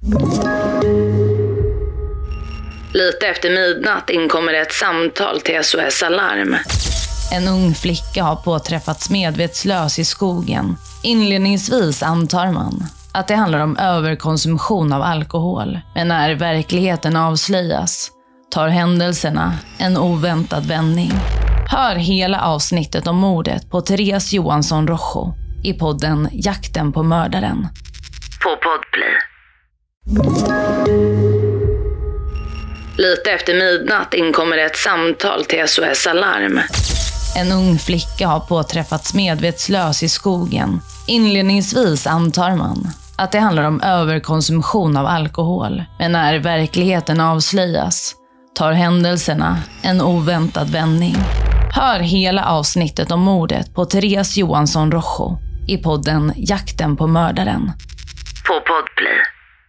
Lite efter midnatt inkommer ett samtal till SOS Alarm. En ung flicka har påträffats medvetslös i skogen. Inledningsvis antar man att det handlar om överkonsumtion av alkohol. Men när verkligheten avslöjas tar händelserna en oväntad vändning. Hör hela avsnittet om mordet på Therese Johansson Rojo i podden Jakten på mördaren. På Podplay. Lite efter midnatt inkommer ett samtal till SOS Alarm. En ung flicka har påträffats medvetslös i skogen. Inledningsvis antar man att det handlar om överkonsumtion av alkohol. Men när verkligheten avslöjas tar händelserna en oväntad vändning. Hör hela avsnittet om mordet på Therese Johansson Rojo i podden Jakten på mördaren. På Podplay.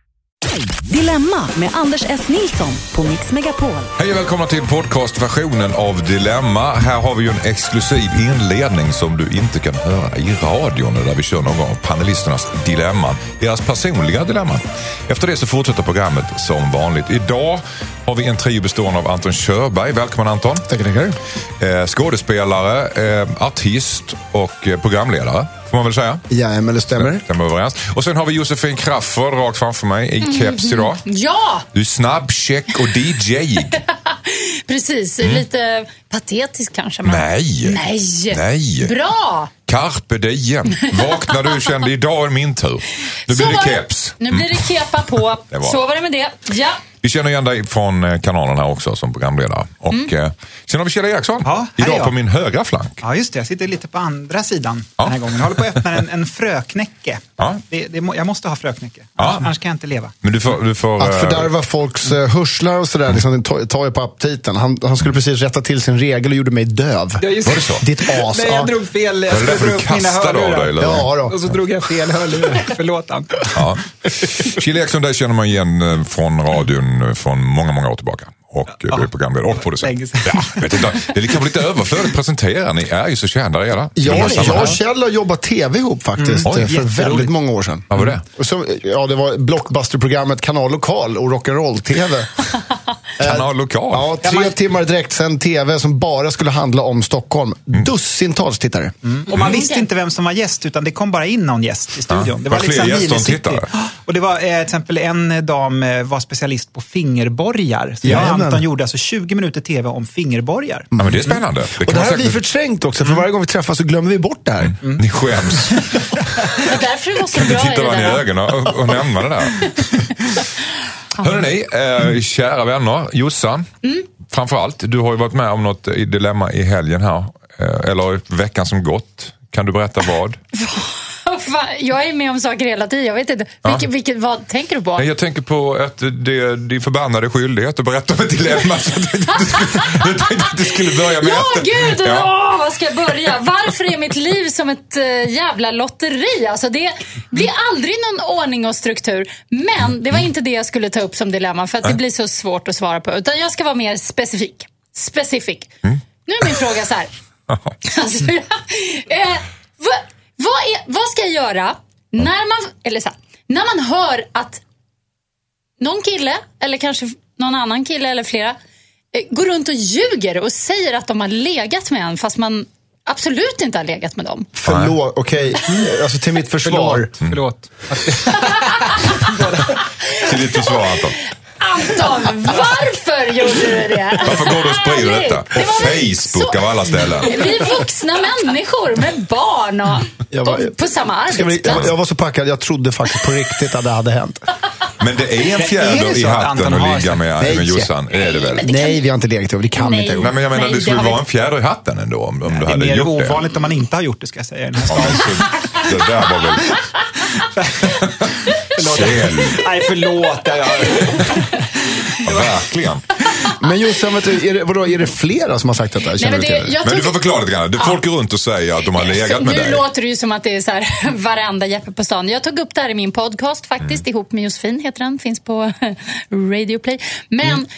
Dilemma med Anders S. Nilsson på Mix Megapol. Hej och välkomna till podcastversionen av Dilemma. Här har vi ju en exklusiv inledning som du inte kan höra i radion, där vi kör någon av panelisternas dilemman. Deras personliga dilemman. Efter det så fortsätter programmet som vanligt. Idag har vi en trio bestående av Anton Körberg. Välkommen Anton. Tackar. Skådespelare, artist och programledare. Får man väl säga? Ja, men det stämmer. Stämmer överens. Och sen har vi Josefin Crafoord rakt framför mig i keps idag. Ja! Du är snabb, check och DJ. Precis, lite patetisk kanske. Man. Nej. Bra! Carpe diem. Vaknar du och kände idag är min tur. Nu blir det keps. Nu blir det kepa på. Så var det med det. Ja. Vi känner igen dig från kanalerna också som programledare. Och sen har vi Kjell Eriksson. Ja, idag på min högra flank. Ja, just det. Jag sitter lite på andra sidan den här gången. Jag håller på att öppna en fröknäcke. Ja. Jag måste ha fröknäcke. Annars kan jag inte leva. Men du får att fördärva folks hörslar och sådär, liksom, tar ju på aptiten. Han skulle precis rätta till sin regel och gjorde mig döv. Ja, just var det så? Ditt as. Nej, jag drog fel. Jag skulle dra upp mina hörlurar. Ja, då. Och så drog jag fel hörlurar. Förlåt, Anton. Ja. Kjell Eriksson, där känner man igen från radion från många år tillbaka. Och blir programledare och producent. Ja, vet inte, det är liksom lite överflödigt att presentera. Ni är ju så kända redan. Jag och Kjell har jobbat tv ihop faktiskt för väldigt många år sedan. Vad var det? Och så, det var blockbusterprogrammet Kanal Lokal och rock'n'roll-tv. Kanal Lokal? Ja, 3 timmar direkt sen tv som bara skulle handla om Stockholm. Dussintals tittare. Och man visste inte vem som var gäst, utan det kom bara in någon gäst i studion. Det var fler gäster än tittare. Och det var till exempel en dam var specialist på fingerborgar. Så Anton gjorde alltså 20 minuter tv om fingerborgar. Ja, men det är spännande. Och det här har vi förträngt också, för varje gång vi träffas så glömmer vi bort det här. Ni skäms. Därför det var så kan bra. Kan du titta varandra i ögonen och nämna det där? Hörrni, kära vänner, Jossan, framförallt, du har ju varit med om något dilemma i helgen här, eller veckan som gått. Kan du berätta vad? Jag är med om saker hela tiden. Jag vet inte. Vad tänker du på? Jag tänker på att det är din förbannade skyldighet att berätta om ett dilemma. Så jag tänkte att du skulle börja med gud! Vad ska jag börja? Varför är mitt liv som ett jävla lotteri? Alltså det blir aldrig någon ordning och struktur. Men det var inte det jag skulle ta upp som dilemma, för att det blir så svårt att svara på. Utan jag ska vara mer specifik. Nu är min fråga så här. Alltså, vad ska jag göra när man hör att någon kille, eller kanske någon annan kille eller flera, går runt och ljuger och säger att de har legat med en fast man absolut inte har legat med dem? Förlåt, okej. Alltså till mitt försvar. Förlåt. Till ditt försvar, Anton. Anton, varför gjorde du det? Varför går du och sprider detta? På Facebook av alla ställen. Vi är vuxna människor med barn och på samma arbetsplats. Jag var så packad, jag trodde faktiskt på riktigt att det hade hänt. Men det är en fjäder i hatten att ligga med Jossan, är det väl? Nej, vi har inte legat över, det kan vi inte. Nej, men jag menar, det skulle vara en fjäder i hatten ändå om du hade gjort det. Det är mer ovanligt om man inte har gjort det, ska jag säga. Det där var väl... Förlåt. Verkligen. Men Jossan, är det flera som har sagt detta? Nej, men du får förklara lite grann. Folk går runt och säger att de har legat med dig. Nu låter det ju som att det är så här varenda Jeppe på stan. Jag tog upp det här i min podcast faktiskt, ihop med Josefin heter den, finns på Radio Play. Men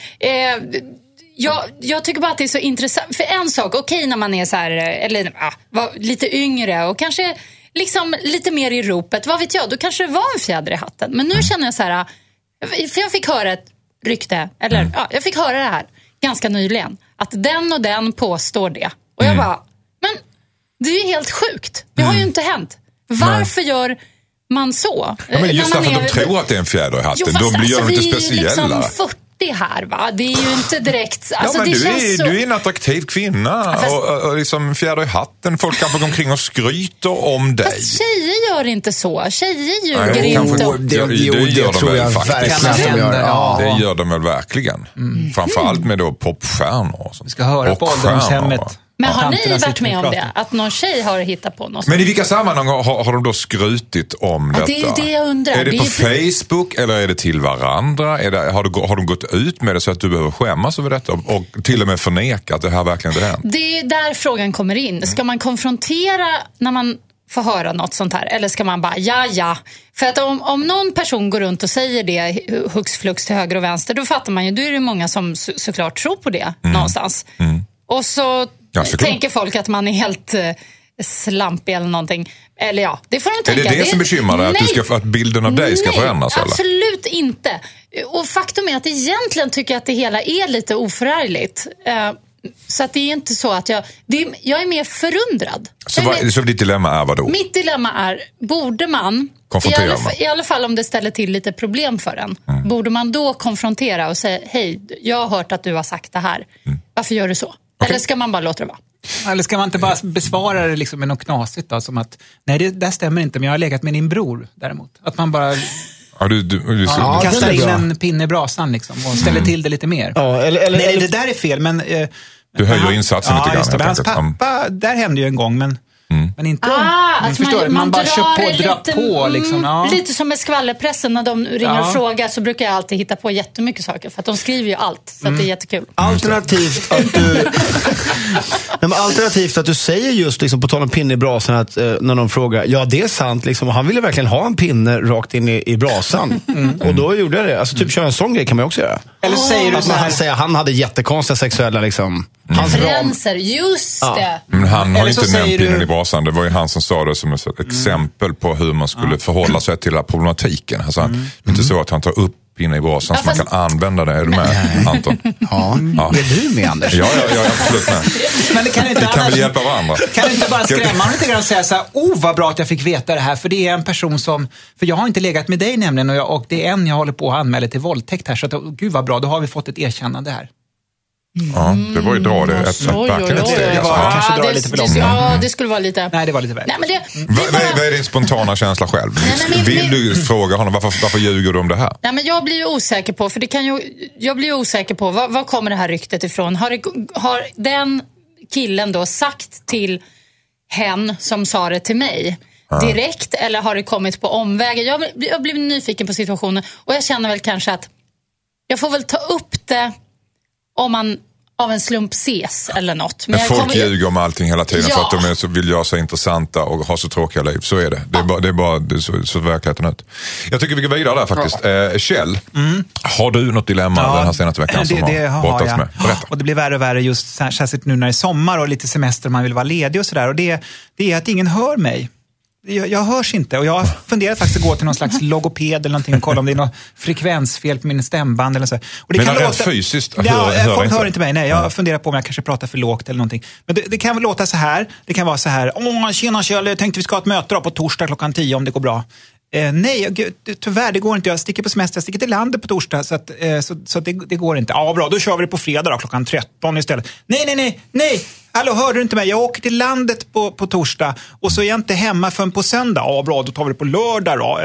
jag tycker bara att det är så intressant. För en sak, okej, när man är så här, eller lite yngre och kanske liksom lite mer i ropet, vad vet jag, då kanske det var en fjäder i hatten. Men nu känner jag så här, För jag fick höra ett rykte, eller jag fick höra det här ganska nyligen, att den och den påstår det. Och jag bara, men det är ju helt sjukt. Det har ju inte hänt. Varför gör man så? Ja, men just därför att de tror att det är en fjäder i hatten. Då blir de inte speciella. Liksom 40 här, va? Det är ju inte direkt... Alltså, ja, men det du är en attraktiv kvinna och liksom fjäder i hatten. Folk kanske går omkring och skryter om dig. Fast tjejer gör inte så. Tjejer ljuger inte. Det gör de väl faktiskt. Det gör de väl verkligen. Framförallt med då popstjärnor. Vi ska höra på ålderdomshemmet. Men har ni varit med om det? Att någon tjej har hittat på något? Men i vilka sammanhang har de då skrutit om detta? Det är ju det jag undrar. Är det på Facebook eller är det till varandra? Har de gått ut med det så att du behöver skämmas över detta och till och med förneka att det här verkligen är hänt? Det är där frågan kommer in. Ska man konfrontera när man får höra något sånt här? Eller ska man bara, ja. För att om någon person går runt och säger det hux flux till höger och vänster, då fattar man ju, då är det många som såklart tror på det någonstans. Och så tänker folk att man är helt slampig eller någonting. Eller ja, det får de tänka. Är det som bekymrar dig? Att bilden av dig ska förändras? Nej, absolut inte. Och faktum är att egentligen tycker jag att det hela är lite oförargligt. Så att det är inte så att jag är mer förundrad. Så ditt dilemma är vad då? Mitt dilemma är, borde man i alla fall om det ställer till lite problem för en, borde man då konfrontera och säga, hej, jag har hört att du har sagt det här. Varför gör du så? Okay. Eller ska man bara låta det vara? Eller ska man inte bara besvara det liksom med något knasigt då, som att, nej det där stämmer inte, men jag har legat med din bror däremot. Att man bara... du kastar in en pinne i brasan liksom, och ställer till det lite mer. Ja, eller det där är fel, men... du höjer insatsen lite grann. Men hans pappa, där hände ju en gång, men inte... man bara drar på liksom. Lite som med skvallerpressen, när de ringer och frågar, så brukar jag alltid hitta på jättemycket saker, för att de skriver ju allt, så att det är jättekul. Alternativt att du säger just liksom, på tal om pinne i brasan, att när de frågar, ja det är sant liksom, och han ville verkligen ha en pinne rakt in i brasan. Och då gjorde jag det. Alltså typ köra en sån grej kan man också göra. Eller säger du så här, han hade jättekonstiga sexuella liksom preferenser, just det. Men han har inte nämnt pinnen i brasan. Det var ju han som sa det som ett exempel på hur man skulle förhålla sig till den här problematiken. Alltså, det är inte så att han tar upp pinnen i brasan så man kan använda det. Är du med, Anton? Ja. Är du med, Anders? Ja, absolut med. Men det kan väl hjälpa varandra. Kan du inte bara skrämma lite grann och säga så här, vad bra att jag fick veta det här, för det är en person som, för jag har inte legat med dig nämligen, och det är en jag håller på att anmäla till våldtäkt här, så att, gud vad bra, då har vi fått ett erkännande här. Ja, det var ju bra det. Ett steg. Kanske dra lite för långt. Ja, det skulle vara lite... Nej, det var lite väl. Vad är din spontana känsla själv? Vill du fråga honom, varför ljuger du om det här? Nej, men jag blir ju osäker på, för jag blir osäker på, vad kommer det här ryktet ifrån? Har den killen då sagt till hen som sa det till mig direkt, eller har det kommit på omvägar? Jag blir nyfiken på situationen, och jag känner väl kanske att jag får väl ta upp det om man av en slump ses eller något. Men folk ljuger om allting hela tiden för att de vill göra sig intressanta och ha så tråkiga liv. Så är det. Det är bara så verkligheten ut. Jag tycker vi går vidare där faktiskt. Kjell, har du något dilemma den här senaste veckan som har brottats med? Berätta. Och det blir värre och värre just särskilt nu när det är sommar och lite semester och man vill vara ledig och sådär. Och det är att ingen hör mig. Jag hörs inte, och jag har funderat faktiskt att gå till någon slags logoped eller någonting och kolla om det är något frekvensfel på min stämband eller så. Och det men kan rent fysiskt folk hör inte mig. Nej, jag funderar på om jag kanske pratar för lågt eller någonting. Men det kan väl låta så här. Det kan vara så här: tjena Kjell, jag tänkte vi ska ha ett möte då på torsdag 10:00 om det går bra. Nej, tyvärr det går inte. Jag sticker på semester, jag sticker till landet på torsdag, så det går inte. Ja, bra, då kör vi det på fredag då, 13:00 istället. Nej. Hallå, hörde du inte mig? Jag åker till landet på torsdag och så är jag inte hemma förrän på söndag. Ja, bra, då tar vi det på lördag då.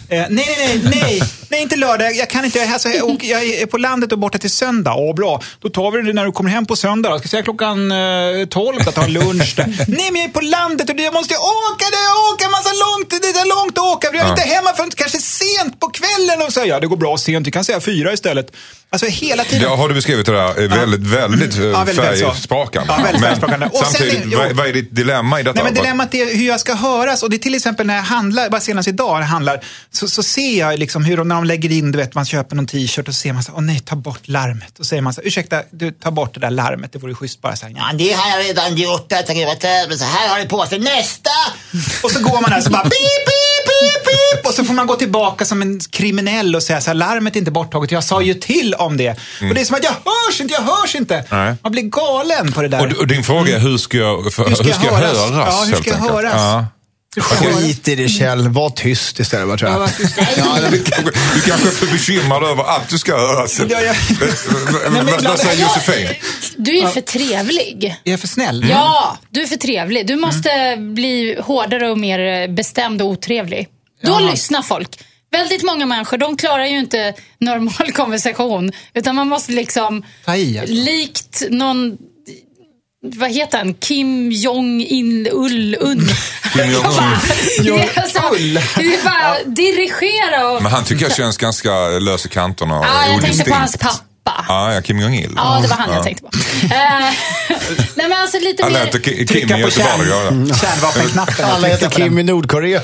Nej, inte lördag. Jag kan inte. Jag är på landet och borta till söndag. Ja, bra. Då tar vi det när du kommer hem på söndag. Jag ska säga 12:00 att ta lunch där. Nej, men jag är på landet och jag måste åka massa långt. Det är långt att åka. Jag är inte hemma förrän kanske sent på kvällen. Och så, ja, det går bra sent. Vi kan säga 4 istället. Alltså hela tiden. Ja, har du beskrivit det där väldigt färgsprakande. Ja, väldigt färgsprakande. Och samtidigt, vad är ditt dilemma i detta? Nej, men dilemmat är hur jag ska höras. Och det är till exempel när jag handlar, bara senast idag när jag handlar, så ser jag liksom hur när de lägger in, du vet, man köper någon t-shirt och så ser man så, nej, ta bort larmet. Och så säger man så, ursäkta, du tar bort det där larmet, det vore schysst bara så här. Ja, det har jag redan gjort, men så här har det på sig, nästa! Och så går man där så bara, pip, pip, pip. Och så får man gå tillbaka som en kriminell och säga så här, larmet är inte borttaget, jag sa ju till om det. Och det är som att jag hörs inte. Nej. Man blir galen på det där. Och din fråga är, hur ska jag höras? Ja, hur ska jag höras? Ja. Skit i det, Kjell. Var tyst istället, vad tror jag. Du kanske är för bekymrad över att du ska höras. Vad säger Josefin? Du är för trevlig. Jag är för snäll. Ja, du är för trevlig. Du måste bli hårdare och mer bestämd och otrevlig. Då lyssnar folk. Väldigt många människor, de klarar ju inte normal konversation. Utan man måste liksom, likt någon... Vad heter han? Kim Jong-Un. Kim Jong-Un. Det är bara dirigera och... Men han tycker jag känns ganska lös i kanterna och jag tänkte på hans pappa. Ja, Kim Jong-Il. Ja, det var han jag tänkte på. Nej, men alltså lite Alla mer... heter Kim i Göteborg. Kärnvapenknappen. Alla heter Kim i Nordkorea.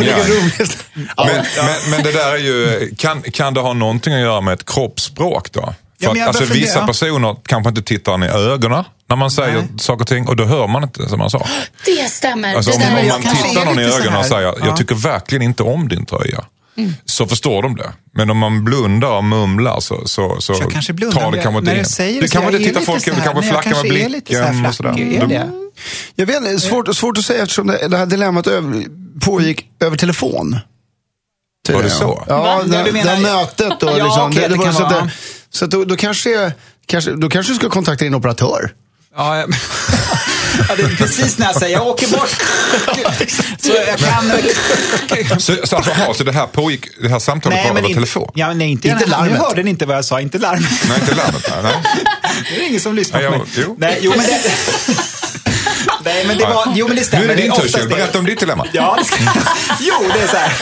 Men det där är ju... Kan det ha någonting att göra med ett kroppsspråk då? För att, alltså, vissa personer kanske inte tittar in i ögonen när man säger saker och ting, och då hör man inte som man sa. Det stämmer. Alltså, det om man tittar någon i ögonen och säger, jag tycker verkligen inte om din tröja. Så förstår de det. Men om man blundar och mumlar så tar det kanske inte in. Du kanske inte tittar folk, du kanske flackar med blicken och sådär. Jag vet, svårt att säga eftersom det här dilemmat pågick över telefon. Var det så? Ja, det mötet då. Liksom, så då kanske du ska kontakta din operatör. Ja, det är precis när jag säger jag åker bort. Så jag kan... Så det här pågick, det här samtalet var över telefon? Ja, nej, inte larmet. Nu hörde ni inte vad jag sa, inte larmet. Nej, inte larmet. Nej. Det är ingen som lyssnar på mig. Jo. Nej, men det... Nej, men det var... Jo, men det stämmer. Nu är det din tur, berätta om ditt dilemma. Ja, det är så här.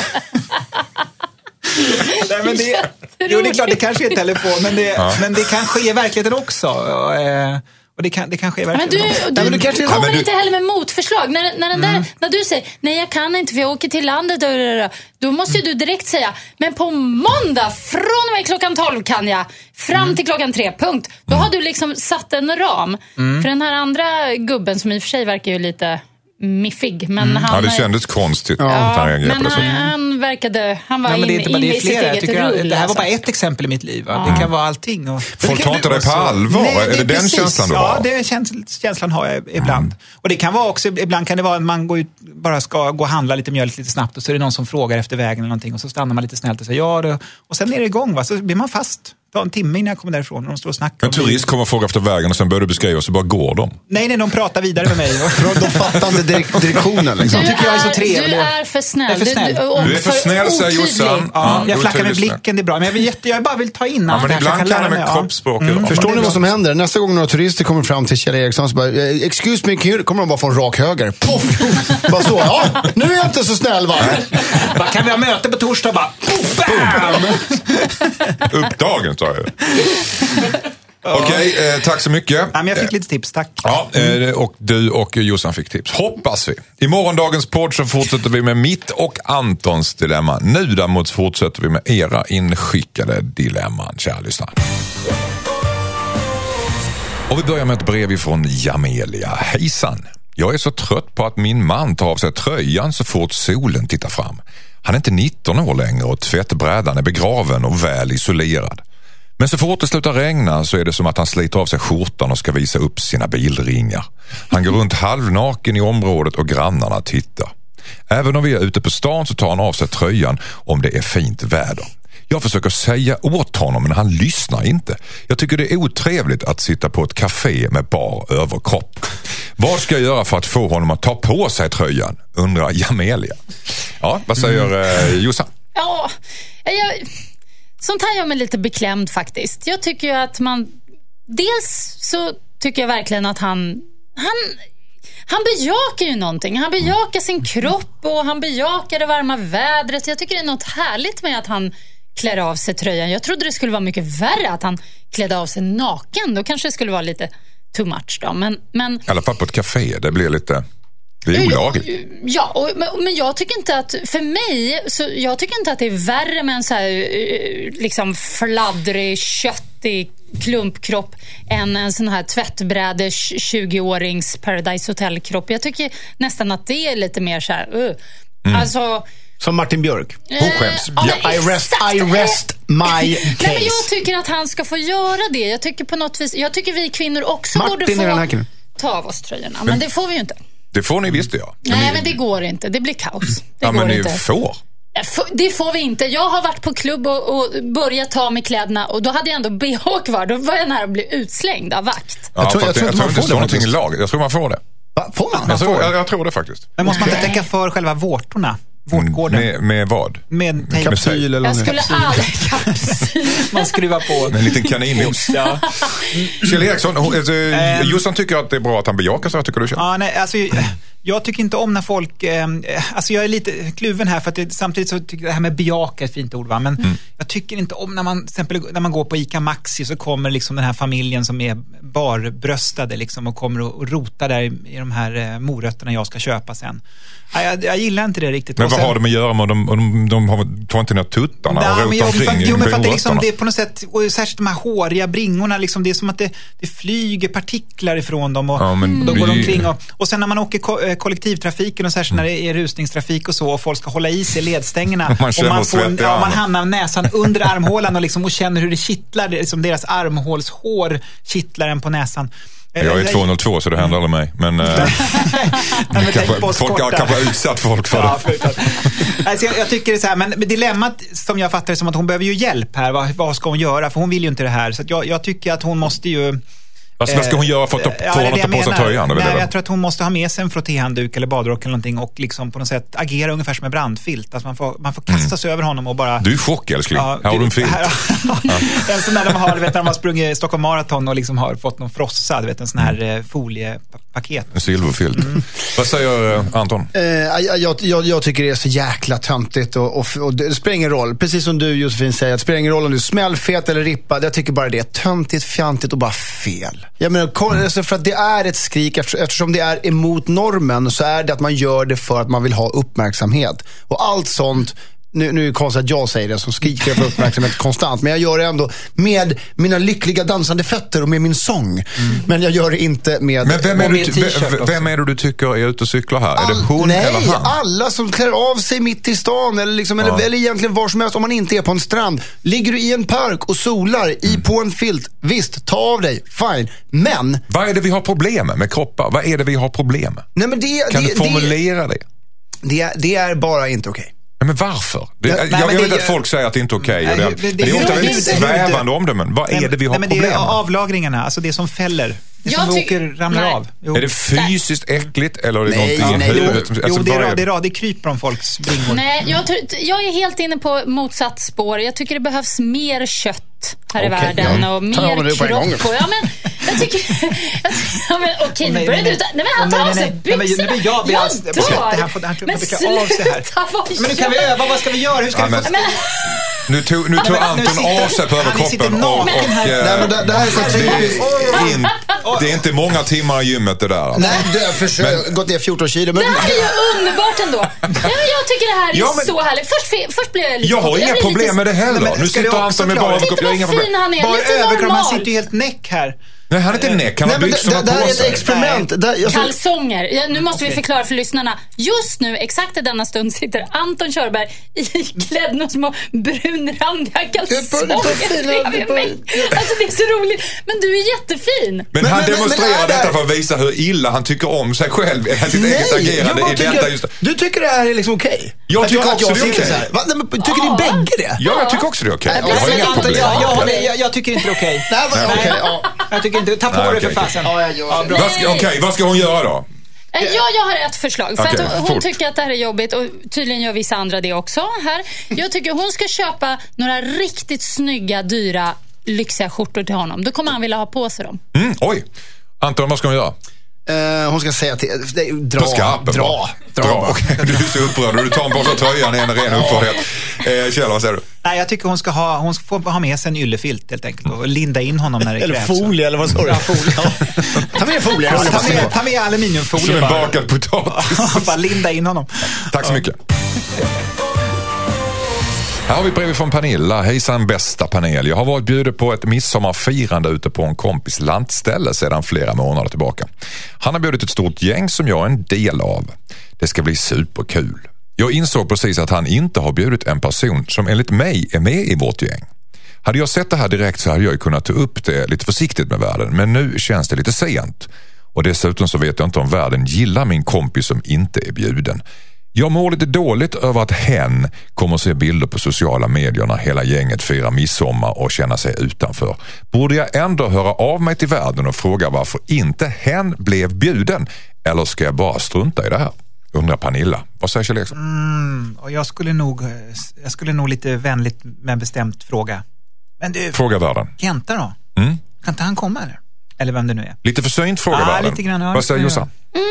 Nej, men det är klart, det kanske är telefon, men det kan ske i verkligheten också. Och det kan ske i verkligheten också. Du kommer inte heller med motförslag. När du säger, nej jag kan inte för jag åker till landet, då måste du direkt säga, men på måndag från och med klockan 12 kan jag fram till klockan 3, punkt. Då har du liksom satt en ram. För den här andra gubben som i och för sig verkar ju lite miffig, men han... Ja, det kändes konstigt. Men han verkade... Han var inne i sitt eget rull. Det här var bara ett exempel i mitt liv. Va? Det kan vara allting. Folk tar inte det på allvar. Nej, är det den känslan du har? Ja, det känslan har jag ibland. Och det kan vara också... Ibland kan det vara att man bara ska gå och handla lite mjölk lite snabbt och så är det någon som frågar efter vägen eller någonting och så stannar man lite snällt och säger ja. Och sen är det igång, va? Så blir man fast. Ta en timme innan jag kommer därifrån och de står och snackar. En turist kommer och frågar efter vägen och sen börjar du beskriva och så bara går de. Nej, de pratar vidare med mig. De fattande direktionen liksom. Du tycker jag är så trevlig. Du är för snäll. Du är för snäll, säger Jossan. Jag flackar med blicken, det är bra. Men jag bara vill ta in men ibland kan det med kroppsspråk. Förstår ni vad som händer? Nästa gång några turister kommer fram till Kjell Eriksson så bara, excuse me, kommer de bara få en rak höger. Poff! Bara så, nu är jag inte så snäll, va? Kan vi ha möte på torsdag? Bara, poff! Uppdagen, tror jag. Okej, tack så mycket. Men jag fick lite tips, tack. Ja, och du och Jossan fick tips. Hoppas vi. I morgondagens podd så fortsätter vi med mitt och Antons dilemma. Nu däremot fortsätter vi med era inskickade dilemman, kära lyssnare. Och vi börjar med ett brev ifrån Jamelia. Hejsan. Jag är så trött på att min man tar av sig tröjan så fort solen tittar fram. Han är inte 19 år längre och tvättbrädan är begraven och väl isolerad. Men så fort det slutar regna så är det som att han sliter av sig skjortan och ska visa upp sina bilringar. Han går runt halvnaken i området och grannarna tittar. Även om vi är ute på stan så tar han av sig tröjan om det är fint väder. Jag försöker säga åt honom men han lyssnar inte. Jag tycker det är otrevligt att sitta på ett café med bar överkropp. Vad ska jag göra för att få honom att ta på sig tröjan? Undrar Jamelia. Ja, vad säger Jossan? Ja, sånt här gör mig lite beklämd faktiskt. Jag tycker ju att dels så tycker jag verkligen att han bejakar ju någonting. Han bejakar sin kropp och han bejakar det varma vädret. Jag tycker det är något härligt med att han klär av sig tröjan. Jag trodde det skulle vara mycket värre att han klädde av sig naken. Då kanske det skulle vara lite too much då. Men i alla fall på ett café, det blir lite... Det är olagligt. Ja, men jag tycker inte att, för mig, så jag tycker inte att det är värre med en så här liksom fladdrig, köttig klumpkropp än en sån här tvättbräde 20-årings Paradise Hotel-kropp. Jag tycker nästan att det är lite mer så här, Alltså, Som Martin Björk. Hon skäms. Ja, I rest my case. Nej, men jag tycker att han ska få göra det. Jag tycker på något vis, jag tycker vi kvinnor också borde få ta av oss tröjorna. Men det får vi ju inte. Det får ni visst, ja. Nej, men det går inte. Det blir kaos. Det går men ni inte. får. Det får vi inte. Jag har varit på klubb och börjat ta med kläderna och då hade jag ändå BH kvar. Då var jag nära att bli utslängd av vakt. Jag tror inte det står någonting i laget. Jag tror man får det. Va? Får man? Jag tror det faktiskt. Men måste man inte täcka för själva vårtorna? Vårtgården. Med vad? Med kapsyl eller jag skulle aldrig kapsyl. Man skruvar på. Med en liten kaninnos. Ja. Kjell Eriksson, Jossan tycker att det är bra att han bejakar så. Tycker du, Kjell? Ja, nej, alltså, jag tycker inte om när folk... alltså jag är lite kluven här för att samtidigt så tycker jag det här med bejaka är ett fint ord, va? Men jag tycker inte om när man, till exempel när man går på Ica Maxi så kommer liksom den här familjen som är barbröstade liksom, och kommer och rotar där i de här morötterna jag ska köpa sen. Jag gillar inte det riktigt. Men vad har de att göra med de tar inte ner tuttarna och rotar omkring jo, men för att det, liksom, det är på något sätt, och särskilt de här håriga bringorna liksom, det är som att det flyger partiklar ifrån dem och då går de omkring och sen när man åker kollektivtrafiken och särskilt när det är rusningstrafik och så och folk ska hålla i sig ledstängerna och man hamnar näsan under armhålan och, liksom, och känner hur det kittlar, liksom deras armhålshår kittlar en på näsan. Jag är 202 så det händer aldrig mig. Men folk har kanske utsatt folk för det. Alltså, jag tycker det är så här, men dilemmat som jag fattar det som att hon behöver ju hjälp här. Vad ska hon göra? För hon vill ju inte det här. Så att jag tycker att hon måste ju... Vad ska hon göra för att ta på sig tröjan? Nej, jag tror att hon måste ha med sig en frottéhandduk eller badrock eller någonting och liksom på något sätt agera ungefär som en brandfilt. Alltså man får kasta sig över honom och bara... Du är chock, älskling. Här har du en filt. En sån där de har, när de har sprungit Stockholm Marathon och liksom har fått någon frossa, en sån här foliepaket. En silverfilt. Vad säger Anton? Jag tycker det är så jäkla töntigt och det spelar ingen roll. Precis som du, Josefin, säger, det spelar ingen roll om du är smällfet eller rippad. Jag tycker bara det är töntigt, fjantigt och bara fel. Jag menar, för att det är ett skrik eftersom det är emot normen så är det att man gör det för att man vill ha uppmärksamhet. Och allt sånt, nu är det konstigt att jag säger det som skriker för uppmärksamhet konstant, men jag gör det ändå med mina lyckliga dansande fötter och med min sång. Men jag gör det inte med... Men vem är det du tycker är ute och cyklar här? Är det hon eller han? Nej, alla som klär av sig mitt i stan eller, liksom, eller egentligen var som helst om man inte är på en strand. Ligger du i en park och solar på en filt, visst, ta av dig, fine. Men... Vad är det vi har problem med kroppar? Vad är det vi har problem med? Nej, men kan du formulera det? Det är bara inte okej. Men varför? Jag vet att folk säger att det inte är okej. Det är ofta väldigt svävande omdömen. Vad är det vi har problem med? Det är avlagringarna, alltså det som fäller. Det som ramlar av. Jo. Är det fysiskt äckligt eller är det någonting i huvudet? Jo, det kryper om folks bringor. Nej, jag är helt inne på motsatt spår. Jag tycker det behövs mer kött här i världen och mer kropp. Ja, men jag tycker... okej, nu börjar du... Nej, men han tar av sig byxorna. Jag drar. Men sluta, men nu kan vi öva. Vad ska vi göra? Hur ska vi få... Nu tog Anton av sig på överkroppen och det är inte många timmar i gymmet det där. Nej, du har försökt gått ner 14 kilo. Det här är ju underbart ändå. Jag tycker det här är så härligt. Först blev jag lite... Jag har inga problem med det heller. Nu sitter Anton med bara överkropp. Jag har inga problem. Bara överkropp, han sitter ju helt näck här. Nej, han är inte näck, han har byxorna på sig. Det här är ett experiment. Kalsonger. Nu måste vi förklara för lyssnarna. Just nu, exakt i denna stund, sitter Anton Körberg iklädd några små brunrandiga kalsonger bredvid mig. Alltså det är så roligt. Men du är jättefin. Men han demonstrerar detta för att visa hur illa han tycker om sig själv. Sitt eget agerande i detta just. Du tycker det här är liksom okej? Jag tycker också det är okej. Tycker ni bägge det? Ja, jag tycker också det är okej. Jag har inga problem. Jag tycker inte det är okej. Jag tycker inte, ta på dig för fasen. Okej, vad ska hon göra då? Jag har ett förslag. För att hon tycker att det här är jobbigt och tydligen gör vissa andra det också här. Jag tycker hon ska köpa några riktigt snygga, dyra, lyxiga skjortor till honom. Då kommer han vilja ha på sig dem. Oj. Anton, vad ska hon göra? Hon ska säga till... Dra. Okay. Du är så upprörd. Du tar en borsta tröjan i en ren upprördhet. Kjell, vad säger du? Nej, jag tycker hon får ha med sig en yllefilt helt enkelt och linda in honom när det krävs. Eller folie, eller vad sa du? Ja, folie. Ta med folie. Ta med aluminiumfolie. Som en bakad potatis. Bara linda in honom. Tack så mycket. Här har vi brev från Pernilla. Hejsan bästa panel. Jag har varit bjuden på ett midsommarfirande ute på en kompis lantställe sedan flera månader tillbaka. Han har bjudit ett stort gäng som jag är en del av. Det ska bli superkul. Jag insåg precis att han inte har bjudit en person som enligt mig är med i vårt gäng. Hade jag sett det här direkt så hade jag kunnat ta upp det lite försiktigt med världen. Men nu känns det lite sent. Och dessutom så vet jag inte om världen gillar min kompis som inte är bjuden. Jag mår lite dåligt över att hen kommer se bilder på sociala medier när hela gänget firar midsommar och känna sig utanför. Borde jag ändå höra av mig till världen och fråga varför inte hen blev bjuden? Eller ska jag bara strunta i det här? Undrar Pernilla. Vad säger Kjell Eriksson? Och jag skulle nog lite vänligt men bestämt fråga. Men du, fråga världen. Kenta då? Kan inte han komma eller? Eller vem det nu är. Lite försynt fråga världen. Lite grann, vad säger Jossan?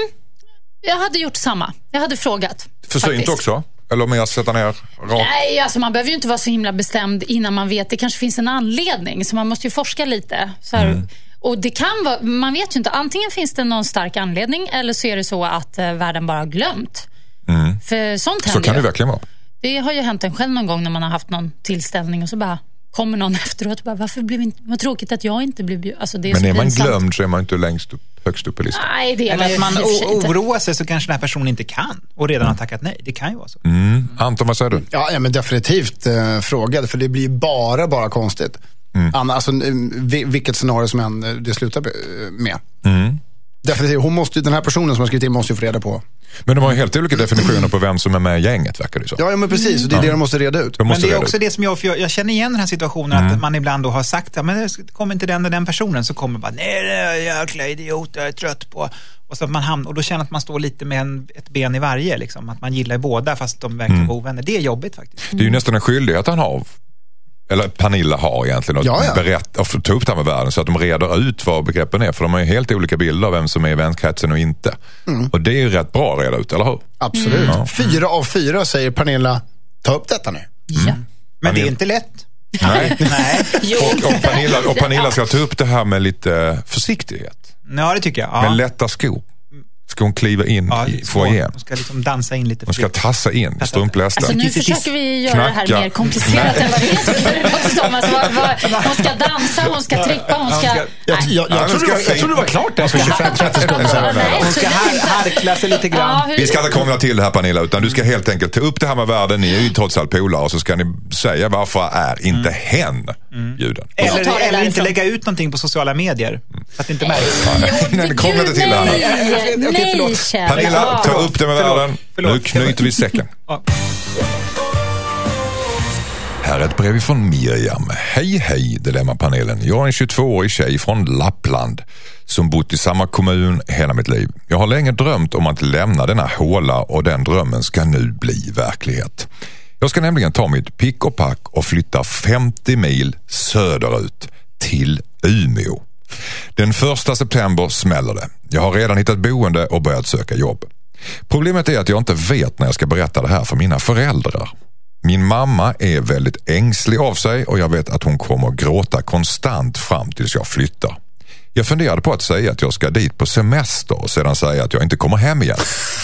Jag hade gjort samma. Jag hade frågat. Försynt faktiskt. Också? Eller mer sätta ner rakt? Nej, alltså man behöver ju inte vara så himla bestämd innan man vet. Det kanske finns en anledning. Så man måste ju forska lite. Så här, och det kan vara, man vet ju inte. Antingen finns det någon stark anledning. Eller så är det så att världen bara har glömt. För sånt händer. Så kan det verkligen vara. Det har ju hänt en själv någon gång när man har haft någon tillställning. Och så bara kommer någon efteråt och bara, vad tråkigt att jag inte blev bjuden. Alltså, men är man glömd så är man inte högst upp i listan. Nej, det är eller att man oroar sig så kanske den här personen inte kan och redan har tackat nej. Det kan ju vara så. Anton, vad säger du? Ja, men definitivt frågad, för det blir bara konstigt. Alltså, vilket scenario som än det slutar med. Definitivt, den här personen som har skrivit in måste ju få reda på. Men de har ju helt olika definitioner på vem som är med i gänget, verkar det så. Ja, men precis, och det är det de måste reda ut. Men det är också det som jag känner igen den här situationen, att man ibland då har sagt, men det kommer inte den personen, så kommer bara, nej, jäkla idiot, jag är trött på. Och så att man hamnar, och då känner att man står lite med ett ben i varje, liksom, att man gillar båda fast de verkar vara ovänner. Det är jobbigt faktiskt. Det är ju nästan en skyldighet han har. Eller Pernilla har egentligen att berätta och ta upp det här med världen så att de reder ut vad begreppen är. För de har ju helt olika bilder av vem som är i vänkretsen och inte. Och det är ju rätt bra att reda ut, eller hur? Absolut. 4 av 4 säger Pernilla, ta upp detta nu. Ja. Men det är inte lätt. Nej. och Pernilla ska ta upp det här med lite försiktighet. Ja, det tycker jag. Ja. Med lätta skor. Ska hon kliva in i foajén? Hon ska liksom dansa in lite. Hon ska tassa in, strumplästen. Alltså nu försöker vi göra det här mer komplicerat än vad det är. Hon ska dansa, hon ska trippa, hon ska... Jag tror det var klart där för 25-30 sekunder sedan. Hon ska harkla sig lite grann. Vi ska inte krångla till det här, Pernilla, utan du ska helt enkelt ta upp det här med världen. Ni är ju trots allt polare, och så ska ni säga varför är inte hen bjuden. Eller inte lägga ut någonting på sociala medier. Så att det inte märks. Nej, krångla inte till det här. Pernilla, ta upp det med världen. Nu knyter vi säcken. Här är ett brev från Miriam. Hej Dilemmapanelen. Jag är en 22-årig tjej från Lappland som bott i samma kommun hela mitt liv. Jag har länge drömt om att lämna denna håla, och den drömmen ska nu bli verklighet. Jag ska nämligen ta mitt pick och pack och flytta 50 mil söderut till Umeå. Den 1 september smäller det. Jag har redan hittat boende och börjat söka jobb. Problemet är att jag inte vet när jag ska berätta det här för mina föräldrar. Min mamma är väldigt ängslig av sig, och jag vet att hon kommer att gråta konstant fram tills jag flyttar. Jag funderade på att säga att jag ska dit på semester och sedan säga att jag inte kommer hem igen.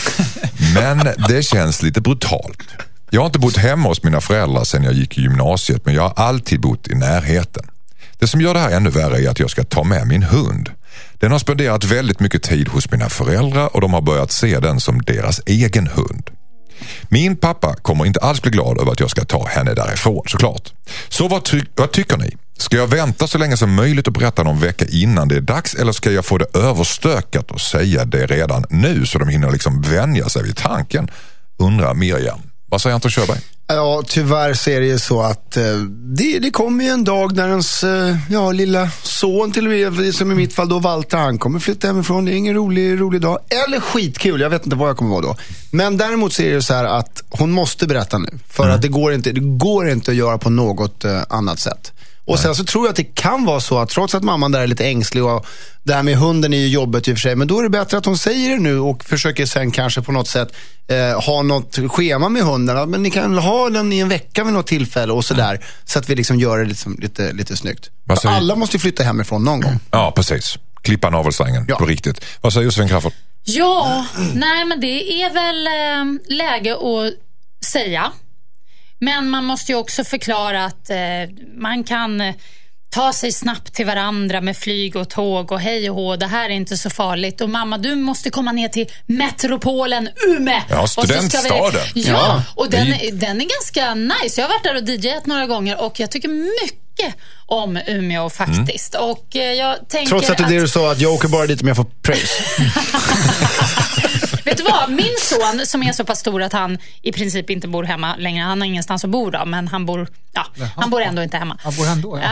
Men det känns lite brutalt. Jag har inte bott hemma hos mina föräldrar sedan jag gick i gymnasiet, men jag har alltid bott i närheten. Det som gör det här ännu värre är att jag ska ta med min hund. Den har spenderat väldigt mycket tid hos mina föräldrar, och de har börjat se den som deras egen hund. Min pappa kommer inte alls bli glad över att jag ska ta henne därifrån, såklart. Så vad tycker ni? Ska jag vänta så länge som möjligt och berätta någon vecka innan det är dags, eller ska jag få det överstökat och säga det redan nu så de hinner liksom vänja sig vid tanken? Undrar Miriam. Vad säger Anton Körberg? Ja, tyvärr så är det ju så att det kommer ju en dag när ens lilla son, till och med, som i mitt fall då Walter, han kommer flytta hemifrån. Det är ingen rolig dag. Eller skitkul, jag vet inte vad jag kommer vara då. Men däremot så är det så här att hon måste berätta nu. För att det går inte att göra på något annat sätt. Och sen så tror jag att det kan vara så att trots att mamman där är lite ängslig, och det här med hunden är ju jobbet i och för sig, men då är det bättre att hon säger det nu och försöker sen kanske på något sätt ha något schema med hunden. Men ni kan ha den i en vecka med något tillfälle och sådär, så att vi liksom gör det liksom lite snyggt. Alla måste flytta hemifrån någon gång. Ja, precis. Klippa navelsträngen på riktigt. Vad säger Josefin Crafoord? Ja, nej men det är väl läge att säga. Men man måste ju också förklara att man kan ta sig snabbt till varandra med flyg och tåg och hej och hå, det här är inte så farligt. Och mamma, du måste komma ner till metropolen Umeå. Ja, studentstaden. Ja, och den är ganska nice. Jag har varit där och DJat några gånger och jag tycker mycket om Umeå faktiskt. Och jag tänker trots att det är så att jag åker bara dit om jag får praise. Vet du vad? Min son som är så pass stor att han i princip inte bor hemma längre. Han har ingenstans att bo då, men han bor ändå inte hemma. Ja, bor han då?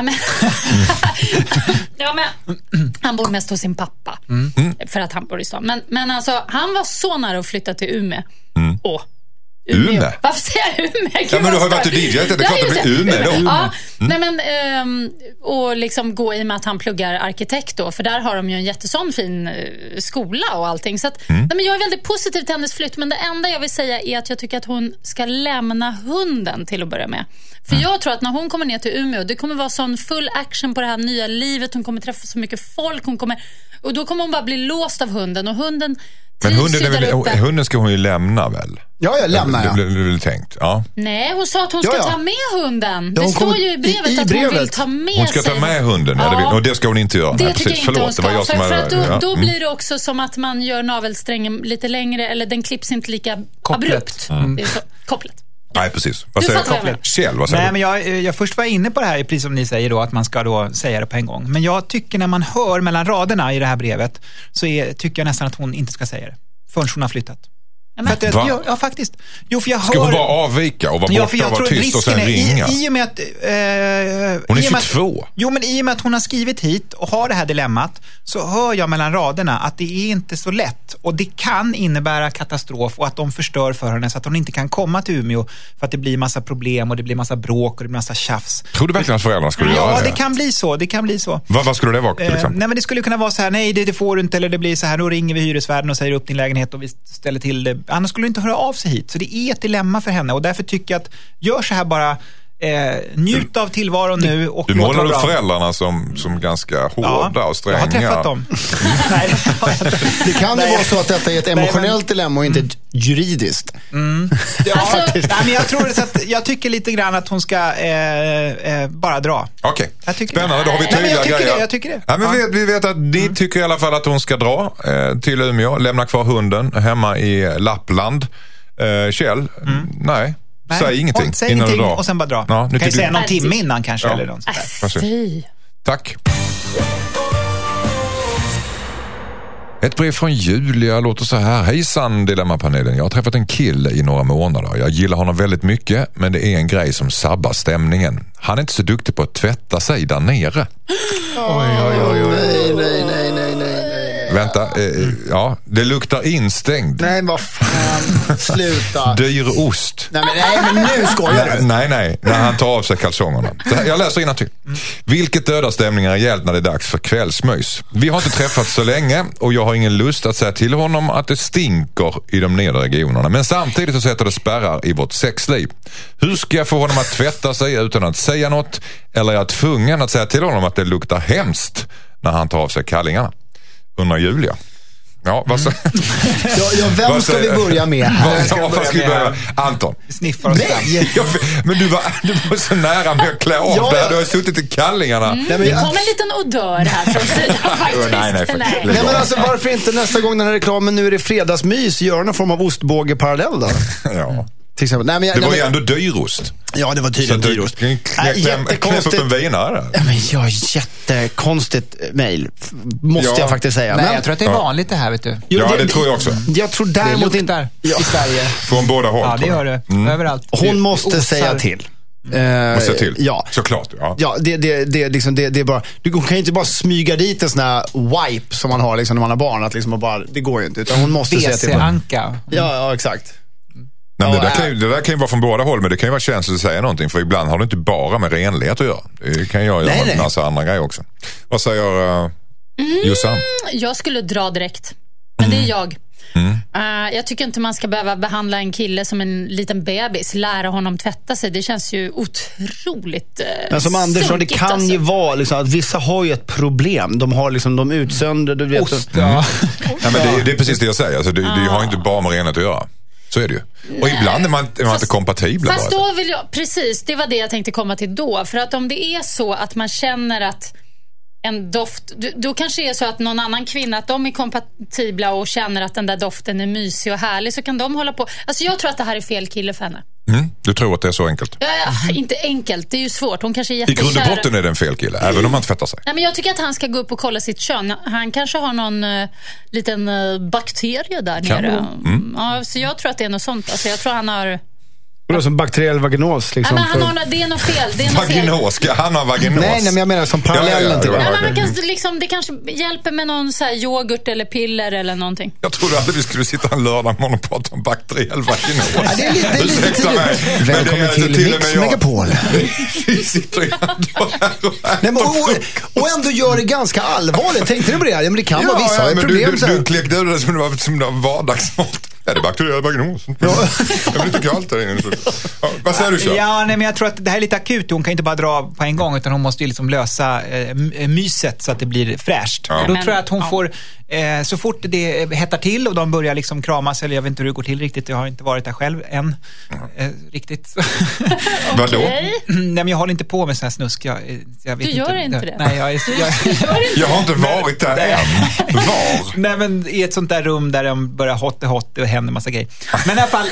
Ja, men han bor mest hos sin pappa. För att han bor i stan. Men alltså, han var så nära att flytta till Umeå. Umeå. Varför säger jag Umeå? Ja, men du har ju varit i DJ, det är klart att det blir Umeå då. Ja, nej men och liksom gå i med att han pluggar arkitekt då, för där har de ju en jättesån fin skola och allting. Så att, nej, men jag är väldigt positiv till hennes flytt, men det enda jag vill säga är att jag tycker att hon ska lämna hunden till att börja med. För jag tror att när hon kommer ner till Umeå, det kommer vara sån full action på det här nya livet. Hon kommer träffa så mycket folk, och då kommer hon bara bli låst av hunden, och hunden. Men hunden ska hon ju lämna väl? Ja, jag lämnar jag. Det blir tänkt, ja. Nej, hon sa att hon ska ta med hunden. Det står ju i brevet i att brevet. hon vill ta med sig. Hon ska ta med hunden, och det ska hon inte göra. Det Nej, tycker precis. jag inte hon Förlåt, ska. För att då blir det också som att man gör navelsträngen lite längre, eller den klipps inte lika abrupt. Det är så, kopplet. Nej, precis. Vad säger Kjell, vad säger du? Men jag först var inne på det här, precis som ni säger då, att man ska då säga det på en gång. Men jag tycker när man hör mellan raderna i det här brevet, så tycker jag nästan att hon inte ska säga det förrän hon har flyttat. Ja, faktiskt. Jo, för jag ska hon bara avvika och vara borta och vara tyst och sen ringa? I och med att hon är 22. Jo, men i och med att hon har skrivit hit och har det här dilemmat, så hör jag mellan raderna att det är inte så lätt, och det kan innebära katastrof, och att de förstör för henne så att hon inte kan komma till Umeå, för att det blir massa problem och det blir massa bråk och det blir massa tjafs. Tror du verkligen att föräldrarna skulle göra det? Ja, det kan bli så. Vad skulle det vara till exempel? Nej, men det skulle kunna vara så här, nej det får du inte, eller det blir så här, då ringer vi hyresvärden och säger upp din lägenhet och vi ställer till det. Annars skulle du inte höra av sig hit. Så det är ett dilemma för henne, och därför tycker jag att gör så här bara, njut av tillvaron nu. Och du målar upp föräldrarna som ganska hårda och stränga. Jag har träffat dem. Nej, det kan ju vara så att detta är ett emotionellt dilemma och inte ett juridiskt. Jag tycker lite grann att hon ska bara dra. Okej, spännande, då har vi tydliga grejer. Jag tycker det. Ja, men vi vet att ni tycker i alla fall att hon ska dra till Umeå, lämna kvar hunden hemma i Lappland. Kjell, nej. Säg ingenting innan du drar. Och sen bara dra. Ja, kan jag säga någon timme innan kanske. Eller något sånt. Tack. Ett brev från Julia låter så här. Hejsan Dilemmapanelen. Jag har träffat en kille i några månader. Jag gillar honom väldigt mycket, men det är en grej som sabbar stämningen. Han är inte så duktig på att tvätta sig där nere. Nej. Vänta, ja, det luktar instängd. Nej, vad fan, sluta. Dyr ost. Nej, men nu skojar du. Nej, när han tar av sig kalsongerna. Jag läser innantill. Vilket dödar stämningar rejält när det är dags för kvällsmys. Vi har inte träffats så länge och jag har ingen lust att säga till honom att det stinker i de nedre regionerna. Men samtidigt så sätter det spärrar i vårt sexliv. Hur ska jag få honom att tvätta sig utan att säga något? Eller är jag tvungen att säga till honom att det luktar hemskt när han tar av sig kallingarna? Undrar Julia. Ja, vad så? Vem ska vi börja med? Vad ska vi börja med? Anton. Sniffar och nej, men du var så nära med att klä av där. Du har suttit i kallingarna. Det kom en liten odör här från sidan faktiskt. Nej, men alltså varför inte nästa gång den här reklamen nu är det fredagsmys, gör någon form av ostbågeparallell då? Ja. Till exempel. Nej, men det var ju ändå dyrost. Ja, det var tydligen dyrost. Jättekonstigt. Upp en vinare. Ja, men jag har jättekonstigt mejl. Måste jag faktiskt säga. Nej, men jag tror att det är vanligt det här, vet du. Ja, det tror jag också. Jag tror däremot inte i Sverige. Från båda håll. Ja, det gör det. Överallt. Hon måste säga till. Måste till. Ja. Såklart. Ja, det är bara, du kan ju inte bara smyga dit en sån här wipe som man har liksom när man har barn, att liksom bara, det går ju inte, utan hon måste säga till. WC-anka. Ja, exakt. Nej, men det där kan ju vara från båda håll, men det kan ju vara känsligt att säga någonting, för ibland har det inte bara med renlighet att göra. Det kan jag göra en massa andra grejer också. Vad säger Jossan? Jag skulle dra direkt, men det är jag. Jag tycker inte man ska behöva behandla en kille som en liten bebis, lära honom tvätta sig. Det känns ju otroligt men som Anders sa, det kan ju vara liksom, att vissa har ju ett problem. De har liksom, de utsönder, du vet. Ja, men det är precis det jag säger, alltså, det har inte bara med renhet att göra. Så är det ju. Och ibland är man inte kompatibla. Fast då vill jag, precis, det var det jag tänkte komma till då. För att om det är så att man känner att en doft, då kanske det är så att någon annan kvinna, att de är kompatibla och känner att den där doften är mysig och härlig, så kan de hålla på. Alltså jag tror att det här är fel kille för henne. Du tror att det är så enkelt? Ja, inte enkelt, det är ju svårt. Hon kanske är jättekär. I grund och botten är det en fel kille, även om man inte tvättar sig. Nej, men jag tycker att han ska gå upp och kolla sitt kön. Han kanske har någon liten bakterie där nere. Ja, så jag tror att det är något sånt. Alltså jag tror han har... Och som bakteriell vaginos liksom. Nej, men han har, det är något fel. Det är något vaginos, ska han ha vaginos? Nej, men jag menar som parallellen till det. Ja, men kan, liksom, det kanske hjälper med någon så här yoghurt eller piller eller någonting. Jag trodde aldrig vi skulle sitta en lördag morgon och prata om bakteriell vaginos. Ja, det är lite tidigt. Välkommen till Mix Megapol. Vi sitter ju ändå och ändå gör det ganska allvarligt. Tänkte du på det? Ja, men det kan vara vissa problem. Du kläckte ur det som det var vardagsmat. Är det bakteriell vaginos? Jag vill inte kallt där inne. Vad säger du så? Ja, nej, men jag tror att det här är lite akut. Hon kan inte bara dra på en gång, utan hon måste ju liksom lösa myset så att det blir fräscht. Ja. Då tror jag att hon får, så fort det hettar till och de börjar liksom kramas, eller jag vet inte hur det går till riktigt, jag har inte varit där själv än. Riktigt. Vadå? Nej, men jag håller inte på med sån här snusk. Jag vet du gör inte det? Nej, jag har inte varit där än. Var? Nej, men i ett sånt där rum där de börjar hot och händer massa grejer. Men i alla fall...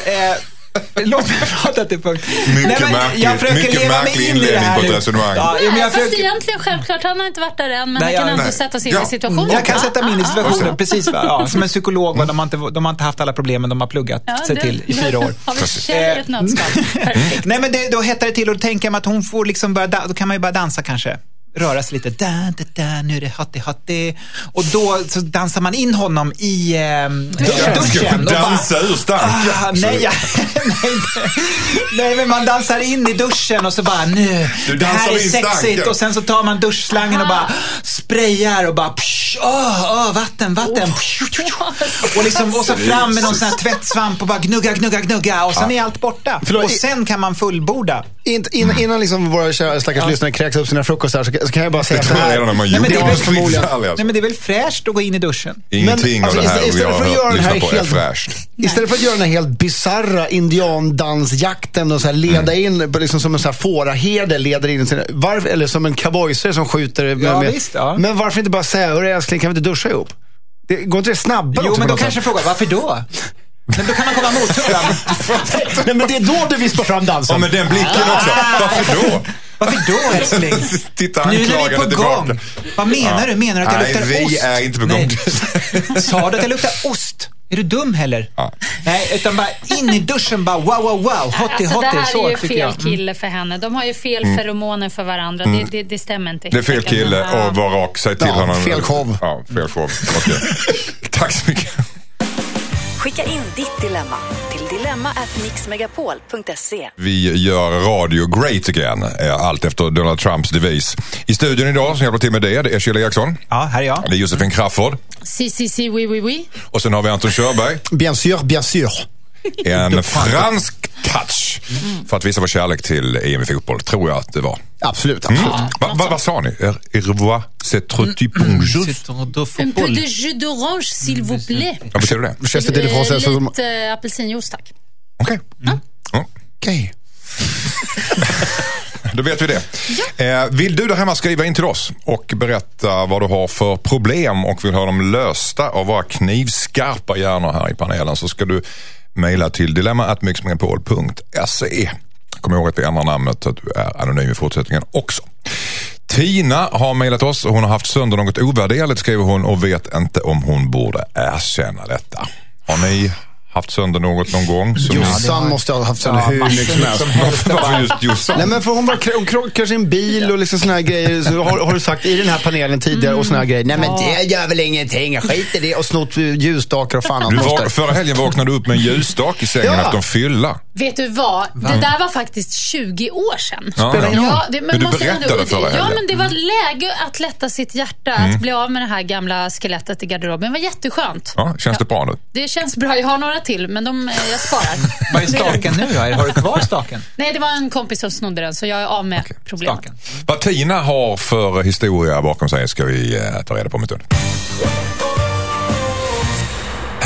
låt mig prata till punkt. Mycket märklig inledning på ett resonemang. Ja, fast egentligen självklart, han har inte varit där än, men han kan ändå sätta sig in i situationen. Jag kan sätta mig in i situationen, precis. Ja, som en psykolog, de har inte haft alla problemen, de har pluggat sig till i 4 år. Har vi tjejer ett nötskal? Nej, men då hettar det till och då tänker man att hon får liksom börja, då kan man ju börja dansa kanske. Röra sig lite, nu är det hotty. Och då så dansar man in honom i duschen. Dansa ur stanken. Nej, men man dansar in i duschen och så bara, nu, det här är sexigt. Stanken. Och sen så tar man duschslangen och bara sprayar och bara, vatten. Och, liksom, och så fram med någon sån här tvättsvamp och bara gnugga. Och sen är allt borta. Och sen kan man fullborda. Innan liksom våra stackars lyssnare kräks upp sina frukostar så kan jag bara säga så här. Nej, men det är väl fräscht att gå in i duschen. Ingenting av det här jag har lyssnat på är fräscht. Istället för att göra den här helt bizarra indiandansjakten och så här leda in liksom som en så här fåraherde leder in eller som en cowboyser som skjuter med. Men varför inte bara säga, hörru älskling, kan vi inte duscha ihop? Det går inte det snabbare? Jo, men då kanske fråga, varför då? Men då kan man komma mot Nej, men det är då du vispar fram dansen. Ja, med den blicken också. Varför då? Varför då, älskling? Titta, nu är vi på gång. Tillbaka. Vad menar du? Menar du att jag luktar ost? Nej, vi är inte på gång. Sa du att jag luktar ost? Är du dum heller? Ja. Nej, utan bara in i duschen, bara wow, hotty. Det här är ju fel kille för henne. De har ju fel feromoner för varandra. Det stämmer inte. Det är fel kille och var rak. Säg till honom. Fel show. Ja, fel show. Okay. Tack så mycket. Skicka in ditt dilemma till dilemma@mixmegapol.se. Vi gör radio great again, allt efter Donald Trumps devis. I studion idag som hjälper till med det är Sheila Jackson. Ja, här är jag. Det är Josefin Crafoord. Si, oui. Och sen har vi Anton Körberg. Bien sûr. En fransk touch för att visa vår kärlek till EM i fotboll, tror jag att det var. Absolut. Vad sa ni? Au revoir, c'est trop du bonjour. Un peu de jus d'orange, s'il vous plaît. Vad betyder det? Lite apelsinjuice, tack. Okej. Då vet vi det. Ja. Vill du där hemma skriva in till oss och berätta vad du har för problem och vill ha dem lösta av våra knivskarpa hjärnor här i panelen, så ska du mejla till dilemma@mixmegapol.se. Kom ihåg att vi ändrar namnet så att du är anonym i fortsättningen också. Tina har mejlat oss och hon har haft sönder något ovärderligt, skriver hon, och vet inte om hon borde erkänna detta. Har ni haft sönder något någon gång? Jossan måste ha haft sönder hur mycket som helst. Varför just Jossan? Nej, men för hon krockar sin bil och liksom såna här grejer. Så har du sagt i den här panelen tidigare och såna här grejer. Nej, men det gör väl ingenting. Jag skiter det och snott ljusstakar och fan. Förra helgen vaknade du upp med en ljusstak i sängen efter en fylla. Vet du vad? Det där var faktiskt 20 år sedan. Men du berättade förra helgen. Ja, men det var läge att lätta sitt hjärta. Att bli av med det här gamla skelettet i garderoben. Det var jätteskönt. Ja, känns det bra nu? Det känns bra. Jag har några till, men jag sparar. Vad är staken nu då? Har du kvar staken? Nej, det var en kompis som snodde den, så jag är av med problemet. Vad Tina har för historia bakom sig ska vi ta reda på om en stund.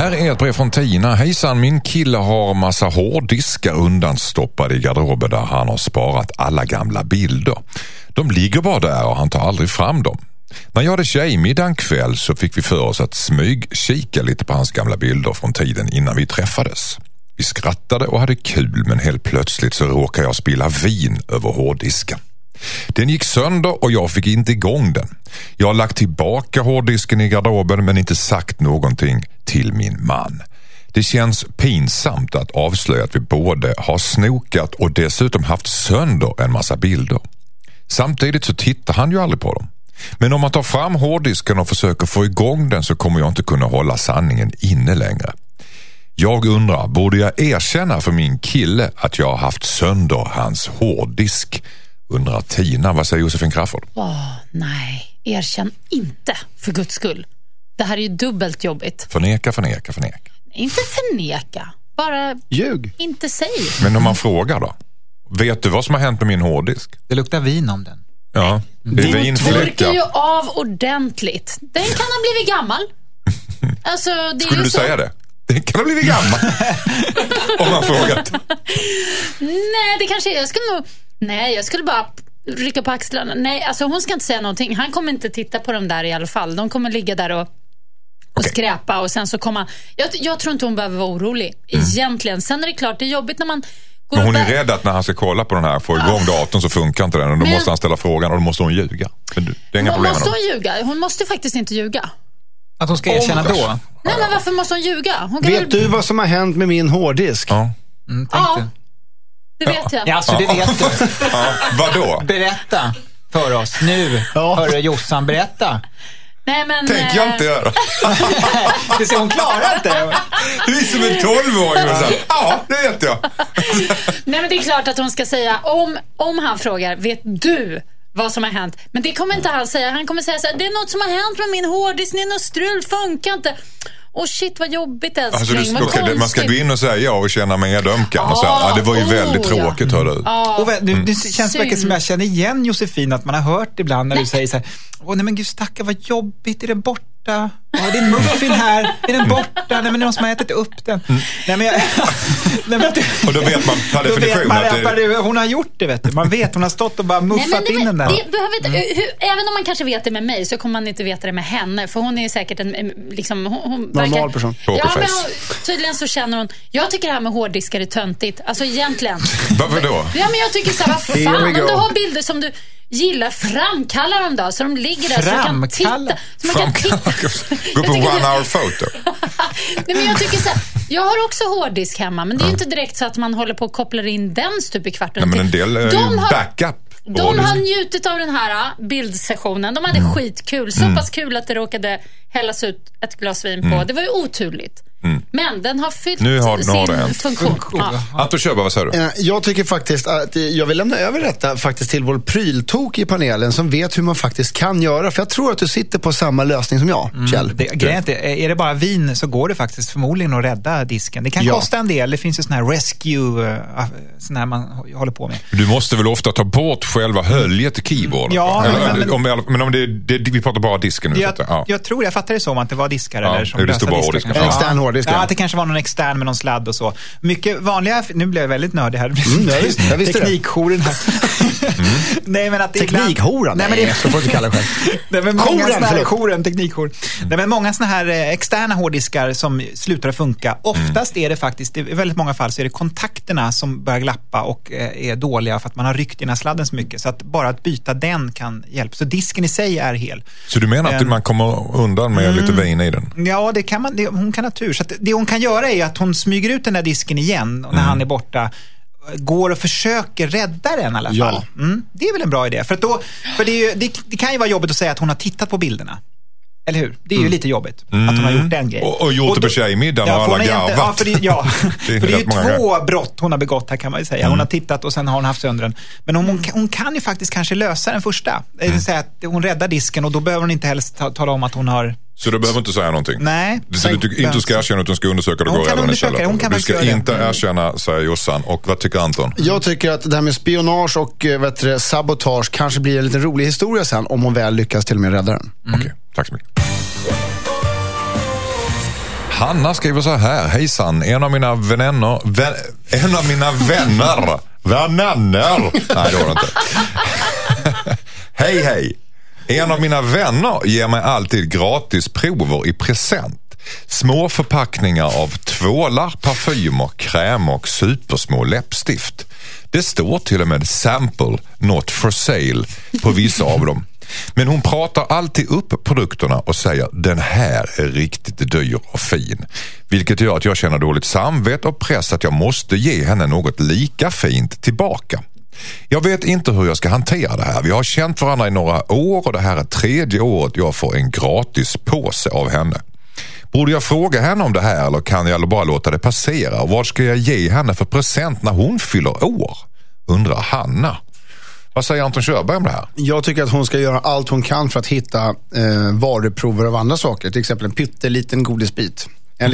Här är ett brev från Tina. Hejsan, min kille har massa hårddiskar undanstoppade i garderoben där han har sparat alla gamla bilder. De ligger bara där och han tar aldrig fram dem. När jag hade tjejmiddag en kväll så fick vi för oss att smygkika lite på hans gamla bilder från tiden innan vi träffades. Vi skrattade och hade kul, men helt plötsligt så råkade jag spilla vin över hårddisken. Den gick sönder och jag fick inte igång den. Jag har lagt tillbaka hårddisken i garderoben men inte sagt någonting till min man. Det känns pinsamt att avslöja att vi både har snokat och dessutom haft sönder en massa bilder. Samtidigt så tittar han ju aldrig på dem. Men om man tar fram hårddisken och försöker få igång den så kommer jag inte kunna hålla sanningen inne längre. Jag undrar, borde jag erkänna för min kille att jag har haft sönder hans hårddisk? Undrar Tina. Vad säger Josefin Crafoord? Nej, erkänn inte för Guds skull. Det här är ju dubbelt jobbigt. Förneka. Inte förneka, bara ljug. Inte säg. Men om man frågar då? Vet du vad som har hänt med min hårddisk? Det luktar vin om den. Ja, det är vinfläckar. Torkar ju av ordentligt. Den kan ha blivit gammal. Alltså, det skulle är du så... säga det? Den kan ha blivit gammal. Om man frågat. Nej, det kanske jag skulle nog... Nej, jag skulle bara rycka på axlarna. Nej, alltså hon ska inte säga någonting. Han kommer inte titta på dem där i alla fall. De kommer ligga där och skräpa och sen så kommer... Jag tror inte hon behöver vara orolig. Egentligen. Sen är det klart, det är jobbigt när man... Men hon är rädd att när han ska kolla på den här, få igång datorn så funkar inte den. Och då måste han ställa frågan och då måste hon ljuga. Det är inga problem med måste hon ljuga? Hon måste faktiskt inte ljuga. Att hon ska erkänna då? Nej, men varför måste hon ljuga? Vet du vad som har hänt med min hårddisk? Ja. Det vet jag. Ja, alltså det vet du. Vadå? Berätta för oss nu. Hörru Jossan, berätta. Nej, men... Tänk jag inte göra. Det ser hon klarar inte. Du är som en 12-åring. Ja, det vet jag. Nej, men det är klart att hon ska säga om han frågar, vet du vad som har hänt? Men det kommer inte han säga. Han kommer säga så här, det är något som har hänt med min hårddisk, det är något strul, funkar inte. Shit, vad jobbigt älskling. Alltså man ska gå in och säga och känna medömkan och säga, det var ju väldigt tråkigt, hör du. Det känns verkligen som jag känner igen Josefin, att man har hört ibland när du säger så här, nej men gud stackar, vad jobbigt, är det borta? Ja, det är en muffin här, är den borta? Nej, men det är någon som har ätit upp den. Nej, men och då vet man per definition att hon har gjort det, vet du. Man vet, hon har stått och bara muffat in den där. Det behöver inte, även om man kanske vet det med mig så kommer man inte veta det med henne. För hon är säkert en liksom, hon normal person. Ja, men tydligen så känner hon. Jag tycker det här med hårddiskar är töntigt. Alltså egentligen. Varför då? Ja, men jag tycker så här, vad fan, om du har bilder som du gillar, framkalla dem då så de ligger där så man kan titta. Gå på one hour photo. Nej, men jag tycker så här, jag har också hårddisk hemma, men det är ju inte direkt så att man håller på och kopplar in den stup i kvarten. Nej, men en del backup. De har njutit av den här bildsessionen. De hade skitkul, så pass kul att det råkade hällas ut ett glas vin på. Det var ju oturligt. Men den har fyllt sin funktion. Anton Köber, vad säger du? Jag tycker faktiskt att jag vill lämna över detta faktiskt till vår pryltok i panelen som vet hur man faktiskt kan göra. För jag tror att du sitter på samma lösning som jag, Kjell. Är det bara vin så går det faktiskt förmodligen att rädda disken. Det kan kosta en del. Det finns ju sån här rescue sån här man håller på med. Du måste väl ofta ta bort själva höljet i keyboarden? Ja, men om vi pratar bara disken nu. Jag tror, jag fattar det som att det var diskar eller som lösa diskar. En extern hårddisk. Ja, att det kanske var någon extern med någon sladd och så. Mycket vanliga, nu blev jag väldigt nördig här. Jag visste teknikhoren här. Nej, men att teknikhoran? Nej, så får du kalla det själv. Nej, men många teknikhor. Nej, men många såna här externa hårddiskar som slutar funka. Oftast är det faktiskt, i väldigt många fall så är det kontakterna som börjar glappa och är dåliga för att man har ryckt i den här sladden så mycket. Så att bara att byta den kan hjälpa. Så disken i sig är hel. Så du menar att man kommer undan med lite vin i den? Ja, det kan man. Hon kan ha tur. Så att det hon kan göra är att hon smyger ut den där disken igen när han är borta, går och försöker rädda den i alla fall. Ja. Det är väl en bra idé. För det kan ju vara jobbigt att säga att hon har tittat på bilderna. Eller hur? Det är ju lite jobbigt att hon har gjort den grejen. Och gjort det på tjejmiddagen och alla garvat. Ja, för det är ju två brott hon har begått här, kan man ju säga. Hon har tittat och sen har hon haft sönder den. Men hon kan ju faktiskt kanske lösa den första. Det vill säga att hon räddar disken och då behöver hon inte helst tala om att hon har... Så du behöver inte säga någonting? Nej. Så du inte ska erkänna utan ska undersöka det går redan istället? Du ska inte erkänna, säger Jossan. Och vad tycker Anton? Jag tycker att det här med spionage och sabotage kanske blir en liten rolig historia sen om hon väl lyckas till och med rädda den. Okej, tack så mycket. Hanna skriver så här. Hejsan, en av mina vänner. Nej, det var det inte. Hej. En av mina vänner ger mig alltid gratis prover i present. Små förpackningar av tvålar, parfymer, krämer och supersmå läppstift. Det står till och med sample, not for sale på vissa av dem. Men hon pratar alltid upp produkterna och säger den här är riktigt dyr och fin. Vilket gör att jag känner dåligt samvete och press att jag måste ge henne något lika fint tillbaka. Jag vet inte hur jag ska hantera det här. Vi har känt varandra i några år och det här är 3:e året jag får en gratis påse av henne. Borde jag fråga henne om det här eller kan jag bara låta det passera? Och vad ska jag ge henne för present när hon fyller år? Undrar Hanna. Vad säger Anton Körberg om det här? Jag tycker att hon ska göra allt hon kan för att hitta varuprover av andra saker. Till exempel en pytteliten godisbit. En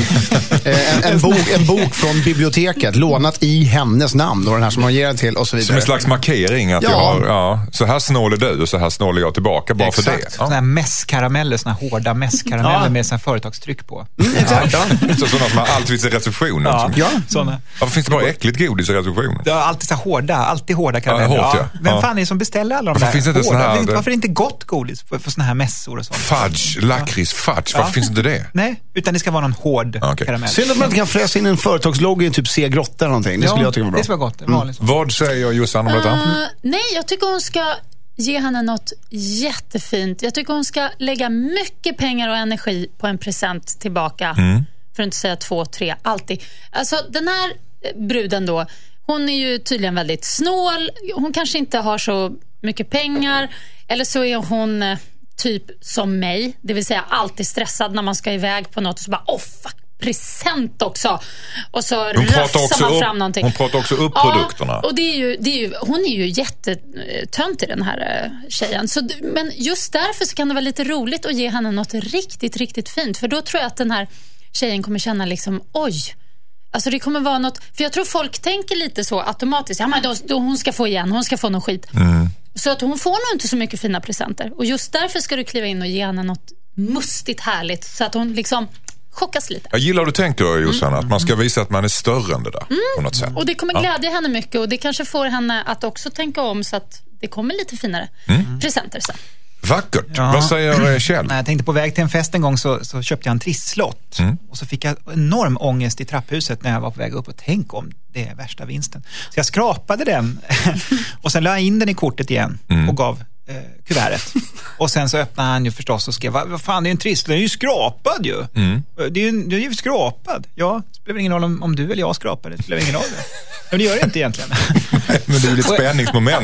bok från biblioteket lånat i hennes namn och den här som hon ger den till och så vidare. Som en slags markering att så här snålar du och så här snålar jag tillbaka bara för det. Ja. Såna här mässkarameller, såna här hårda mässkarameller med såna här företagstryck på. Exakt. Sådana som har alltid i receptionen. Såna. Varför finns det bara äckligt godis i receptionen? Det är alltid så hårda karameller. Ja, Vem fan är det som beställer alla de där? Finns det inte hårda? Varför är det inte gott godis för såna här mässor och sånt? Fudge, lakritsfudge. Varför finns inte det? Nej, utan det ska vara någon hård karamell. Synd att man inte kan fräsa in en företagslogg i typ C-grotta eller någonting. Det skulle jag tycka var bra. Det skulle vara gott. Vad säger Jossan om detta? Nej, jag tycker hon ska ge henne något jättefint. Jag tycker hon ska lägga mycket pengar och energi på en present tillbaka. För att inte säga 2, 3, alltid. Alltså den här bruden då, hon är ju tydligen väldigt snål. Hon kanske inte har så mycket pengar. Eller så är hon typ som mig. Det vill säga alltid stressad när man ska iväg på något. Och så bara, fuck, present också. Och så rafsar man fram någonting. Hon pratar också upp produkterna. Och det är ju, hon är ju jättetönt i den här tjejen. Men just därför så kan det vara lite roligt att ge henne något riktigt, riktigt fint. För då tror jag att den här tjejen kommer känna liksom, oj. Alltså det kommer vara något. För jag tror folk tänker lite så automatiskt. Ja, men då hon ska få igen, hon ska få någon skit. Så att hon får nog inte så mycket fina presenter. Och just därför ska du kliva in och ge henne något mustigt härligt. Så att hon liksom chockas lite. Jag gillar hur du tänker, Jossan, att man ska visa att man är större än det där på något sätt. Och det kommer glädja henne mycket. Och det kanske får henne att också tänka om så att det kommer lite finare presenter sen. Vackert. Vad säger Kjell? Jag tänkte på väg till en fest en gång så köpte jag en trisslott. Och så fick jag enorm ångest i trapphuset när jag var på väg upp. Och tänk om det är värsta vinsten. Så jag skrapade den och sen la jag in den i kortet igen och gav kuvertet. Och sen så öppnade han ju förstås och skrev, vad fan, det är en trisslott, den är ju skrapad ju. Det är ju skrapad. Ja, det spelar ingen roll om du eller jag skrapar, det spelar ingen roll. Men det gör det inte egentligen. Men det är ju ett spänningsmoment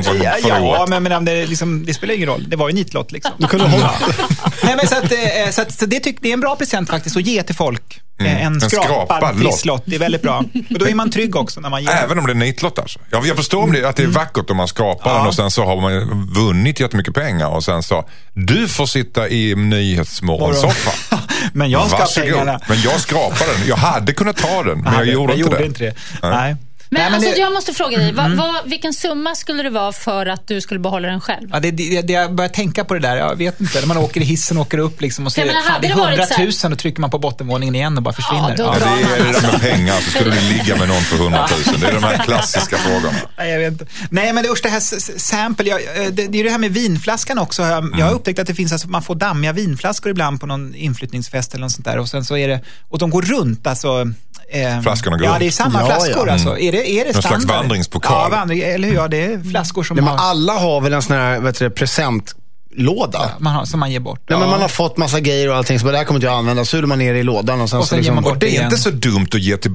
men det spelar ingen roll. Det var ju nitlott liksom. Du kunde hålla. Nej, men så det är en bra present faktiskt att ge till folk. En skrapad trisslott, det är väldigt bra. Och då är man trygg också när man ger. Även om det är nitlott alltså. Jag förstår om att det är vackert om man skrapar den och sen så har man vunnit jättemycket pengar och sen så, du får sitta i Nyhetsmorgonsoffa. Men jag ska pengarna. Men jag skrapade den. Jag hade kunnat ta den, men jag gjorde inte det. Nej. Men alltså, jag måste fråga dig, vilken summa skulle det vara för att du skulle behålla den själv? Ja, det jag börjar tänka på det där, jag vet inte. När man åker i hissen och åker upp liksom, och så det är 100 000 och trycker man på bottenvåningen igen och bara försvinner. Ja, det är det där med pengar, så skulle du ligga med någon för 100 000. Det är de här klassiska frågorna. Nej, jag vet inte. Nej, men det här sample, det är det här med vinflaskan också. Jag har upptäckt att det finns, alltså, man får dammiga vinflaskor ibland på någon inflyttningsfest eller något sånt där. Och sen så är det, och de går runt, alltså. Flaskorna går runt. Ja, det är samma flaskor alltså. Är det någon slags vandringspokal. Ja, eller hur? Ja, det är flaskor som men alla har väl en sån här presentlåda. Ja, som man ger bort. Ja, men man har fått massa grejer och allting, så bara, det här kommer inte jag använda. Så man ner i lådan och sen så ger man bort. Det är inte så dumt att ge till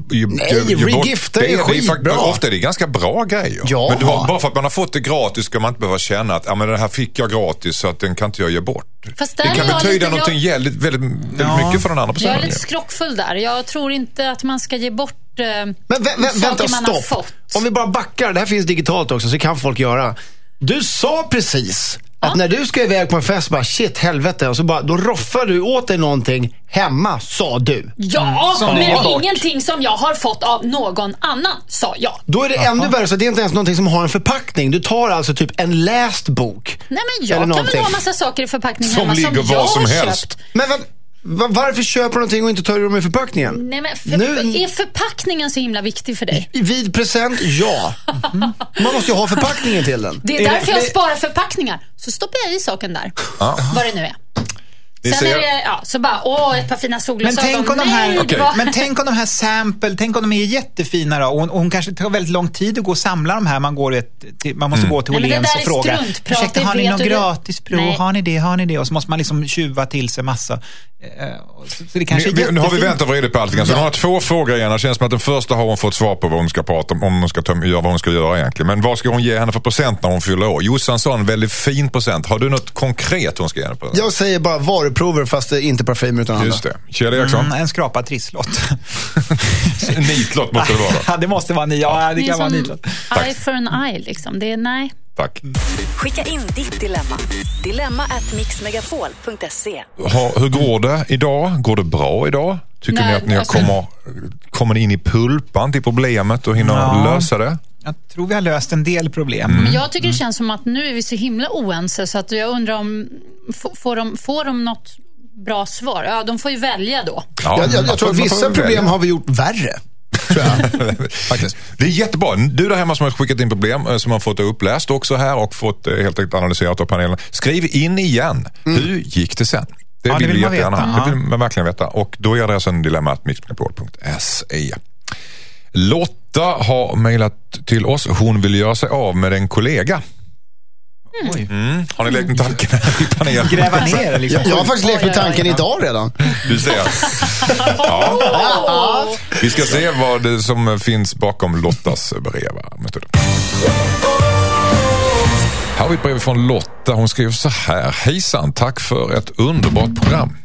regifta är skitbra. Ofta är det ganska bra grejer. Ja. Men bara för att man har fått det gratis ska man inte behöva känna att men det här fick jag gratis så att den kan inte jag ge bort. Fast det kan betyda någonting väldigt mycket för den andra personen. Jag är lite skrockfull där. Jag tror inte att man ska ge bort men vänta, stopp. Om vi bara backar, det här finns digitalt också, så kan folk göra. Du sa precis att när du ska iväg på en fest, bara shit, helvete, och så bara, då roffar du åt dig någonting hemma, sa du. Ja, men ingenting som jag har fått av någon annan, sa jag. Då är det ännu värre, så det är inte ens någonting som har en förpackning. Du tar alltså typ en läst bok. Nej, men jag kan väl ha massa saker i förpackningen som hemma ligger som jag var som har helst. köpt. Men Varför köper du någonting och inte tar du dem i förpackningen? Nej, men är förpackningen så himla viktig för dig? Vid present, ja. Man måste ju ha förpackningen till den. Det är därför jag sparar förpackningar. Så stoppar jag i saken där. Vad det nu är. Sen är det, så bara, ett par fina solglasögon. Men tänk om de här sample, tänk om de är jättefina då. Och hon kanske tar väldigt lång tid att gå och samla de här. Man måste gå till Åhléns och fråga. Ursäkta, har ni någon gratis prov? Har ni det? Och så måste man liksom tjuva till sig massa. Så det kanske nu har vi väntat vrede på allting. Så hon har 2 frågor igen. Det känns som att den första har hon fått svar på vad hon ska prata om hon ska göra vad hon ska göra egentligen. Men vad ska hon ge henne för present när hon fyller år? Jossan sa en väldigt fin present. Har du något konkret hon ska ge henne på? Jag säger bara varuprover fast det är inte parfymer utan andra. Just det. Kjell Eriksson? En skrapad trisslott. En nitlott måste det vara. Ja, det måste vara Ja, det kan vara nitlott. Eye for an eye liksom. Det är nej. Tack. Skicka in ditt dilemma. dilemma@mixmegapol.se. Hur går det idag? Går det bra idag? Tycker ni att ni kommer in i pulpan till problemet och hinner lösa det? Jag tror vi har löst en del problem. Men jag tycker det känns som att nu är vi så himla oense så att jag undrar om får de något bra svar? Ja, de får ju välja då. Ja, jag tror att vissa problem har vi gjort värre. Faktiskt. Det är jättebra. Du där hemma som har skickat in problem som har fått det uppläst också här och fått helt enkelt analyserat av panelen. Skriv in igen. Hur gick det sen? Det vill vi jättegärna. Det vill man verkligen veta. Och då är adressen dilemma@mixmegapol.se. Lotta har mejlat till oss. Hon vill göra sig av med en kollega. Har ni lekt med tanken i panelen? Gräva ner liksom. Jag har faktiskt lekt med tanken idag redan. Du ser. Vi ska se vad det som finns bakom Lottas brev. Här har vi ett brev från Lotta. Hon skriver så här. Hejsan, tack för ett underbart program.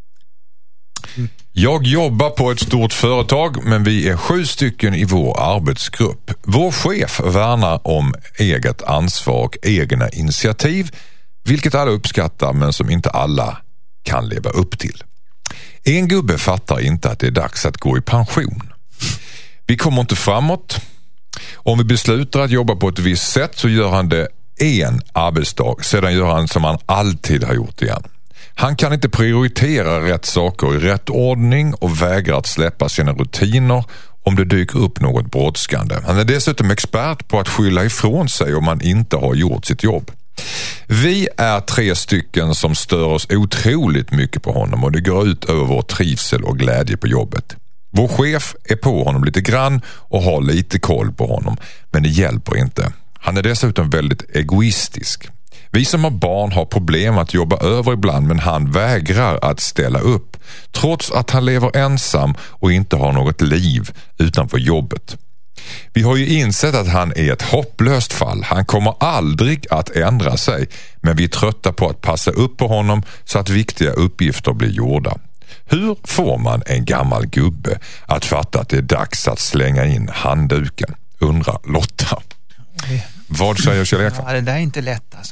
Jag jobbar på ett stort företag men vi är 7 stycken i vår arbetsgrupp. Vår chef värnar om eget ansvar och egna initiativ, vilket alla uppskattar men som inte alla kan leva upp till. En gubbe fattar inte att det är dags att gå i pension. Vi kommer inte framåt. Om vi beslutar att jobba på ett visst sätt så gör han det en arbetsdag, sedan gör han som han alltid har gjort igen. Han kan inte prioritera rätt saker i rätt ordning och vägrar att släppa sina rutiner om det dyker upp något brådskande. Han är dessutom expert på att skylla ifrån sig om man inte har gjort sitt jobb. Vi är 3 stycken som stör oss otroligt mycket på honom och det går ut över vår trivsel och glädje på jobbet. Vår chef är på honom lite grann och har lite koll på honom, men det hjälper inte. Han är dessutom väldigt egoistisk. Vi som har barn har problem att jobba över ibland men han vägrar att ställa upp trots att han lever ensam och inte har något liv utanför jobbet. Vi har ju insett att han är ett hopplöst fall. Han kommer aldrig att ändra sig men vi är trötta på att passa upp på honom så att viktiga uppgifter blir gjorda. Hur får man en gammal gubbe att fatta att det är dags att slänga in handduken? Undrar Lotta. Vad säger Kjell Eriksson? Ja, det där är inte lätt alltså.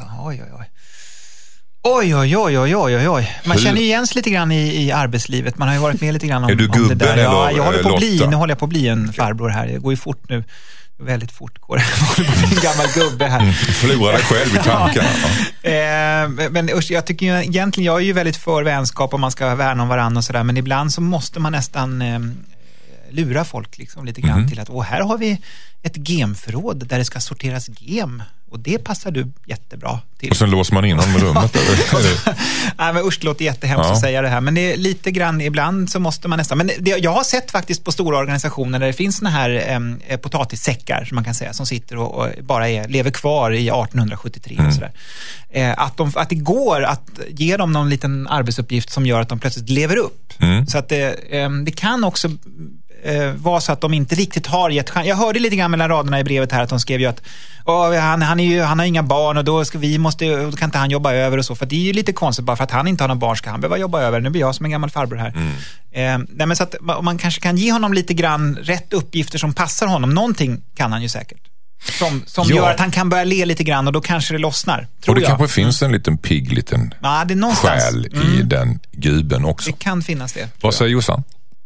Oj. Man känner igen sig lite grann i arbetslivet. Man har ju varit med lite grann om, är du gubben om det där. Ja, jag håller på att bli en farbror här. Det går ju fort nu. Väldigt fort går det. Jag håller på att bli en gammal gubbe här. Förlorar dig själv i tankarna. Men jag tycker ju egentligen, jag är ju väldigt för vänskap och man ska värna om varandra och sådär. Men ibland så måste man nästan lura folk liksom lite grann till att här har vi ett gemförråd där det ska sorteras gem och det passar du jättebra till. Och sen låser man in honom i rummet. Nej, men usch, det låter jättehemskt att säga det här. Men det är lite grann, ibland så måste man nästan. Men jag har sett faktiskt på stora organisationer där det finns såna här potatissäckar som man kan säga, som sitter och bara lever kvar i 1873 och sådär. Att det går att ge dem någon liten arbetsuppgift som gör att de plötsligt lever upp. Så att det kan också var så att de inte riktigt har gett chans. Jag hörde lite grann mellan raderna i brevet här att de skrev ju att han har inga barn och då kan inte han jobba över och så, för det är ju lite konstigt, bara för att han inte har någon barn ska han behöva jobba över. Nu blir jag som en gammal farbror här. Nej, men så att man kanske kan ge honom lite grann rätt uppgifter som passar honom. Någonting kan han ju säkert. Som gör att han kan börja le lite grann och då kanske det lossnar. Och det kanske finns en liten pigg liten själ i den gubben också. Det kan finnas det. Vad säger Jossan?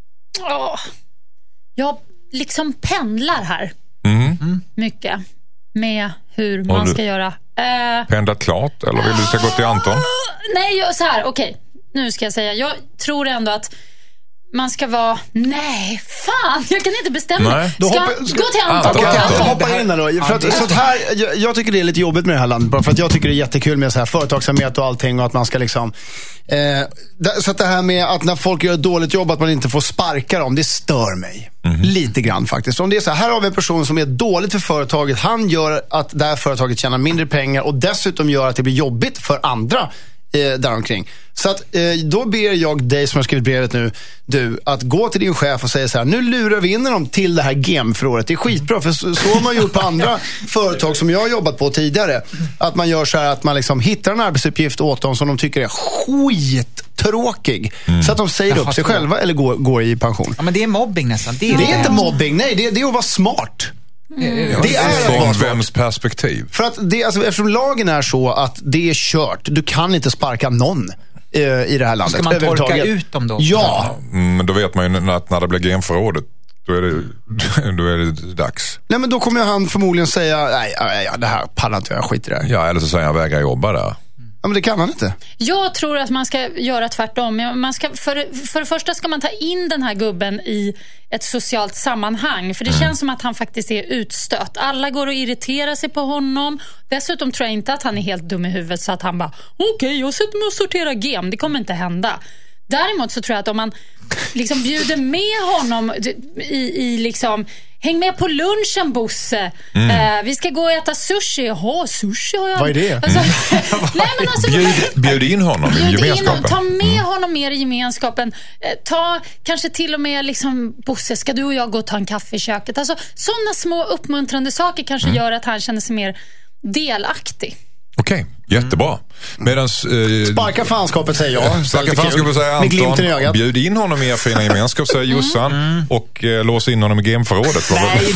Jag liksom pendlar här mycket med hur man ska göra. Pendlat klart? Eller vill du ska gå till Anton? Nej, så här, okej. nu ska jag säga, jag tror ändå att man ska vara... Nej, fan, jag kan inte bestämma. Nej. Gå till Anton. Hoppa in här då. För att, så här, jag tycker det är lite jobbigt med det här landet. Bara för att jag tycker det är jättekul med så här företagsamhet och allting. Och att man ska liksom... så att det här med att när folk gör ett dåligt jobb att man inte får sparka dem, det stör mig. Lite grann faktiskt. Om det är så här har vi en person som är dåligt för företaget. Han gör att det här företaget tjänar mindre pengar. Och dessutom gör att det blir jobbigt för andra däromkring. Så att då ber jag dig som har skrivit brevet nu, du, att gå till din chef och säga så här: nu lurar vi in dem till det här GEM-förrådet. Det är skitbra, för så har man gjort på andra företag som jag har jobbat på tidigare. Att man gör så här att man liksom hittar en arbetsuppgift åt dem som de tycker är skittråkig. Så att de säger upp sig själva eller går i pension. Ja, men det är mobbing nästan. Det är inte mobbing, nej, det är att vara smart. Det är från vems perspektiv? För att eftersom lagen är så att det är kört, du kan inte sparka någon i det här landet. Ska man torka ut dem då? Ja. Men då vet man ju att när det blir GEM-förrådet, då är det dags. Nej, men då kommer han förmodligen säga nej, det här pallar inte, jag skiter i det. Ja, eller så säger han vägrar jobba där. Ja, men det kan han inte. Jag tror att man ska göra tvärtom. Man ska, för det första ska man ta in den här gubben i ett socialt sammanhang. För det känns som att han faktiskt är utstött. Alla går och irriterar sig på honom. Dessutom tror jag inte att han är helt dum i huvudet så att han bara, okej, jag sätter mig och sorterar gem. Det kommer inte hända. Däremot så tror jag att om man liksom bjuder med honom i liksom... Häng med på lunchen, Bosse. Vi ska gå och äta sushi. Jaha, sushi har jag... Vad är det? Alltså, nej, men alltså, bjud in honom i gemenskapen. Ta med honom mer i gemenskapen. Ta kanske till och med liksom, Bosse, ska du och jag gå och ta en kaffe i köket? Alltså, sådana små uppmuntrande saker kanske gör att han känner sig mer delaktig. Okej, jättebra. Medans, sparka fanskapet säger jag. Sparka fanskapet säger Anton. Bjud in honom i er fina gemenskap, säger Jossan. Och lås in honom i GEM-förrådet.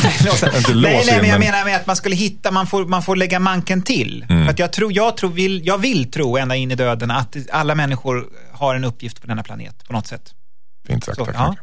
Nej, men jag menar med att man skulle hitta, man får lägga manken till. För att jag vill tro ända in i döden att alla människor har en uppgift på denna planet på något sätt. Fint sagt, tack.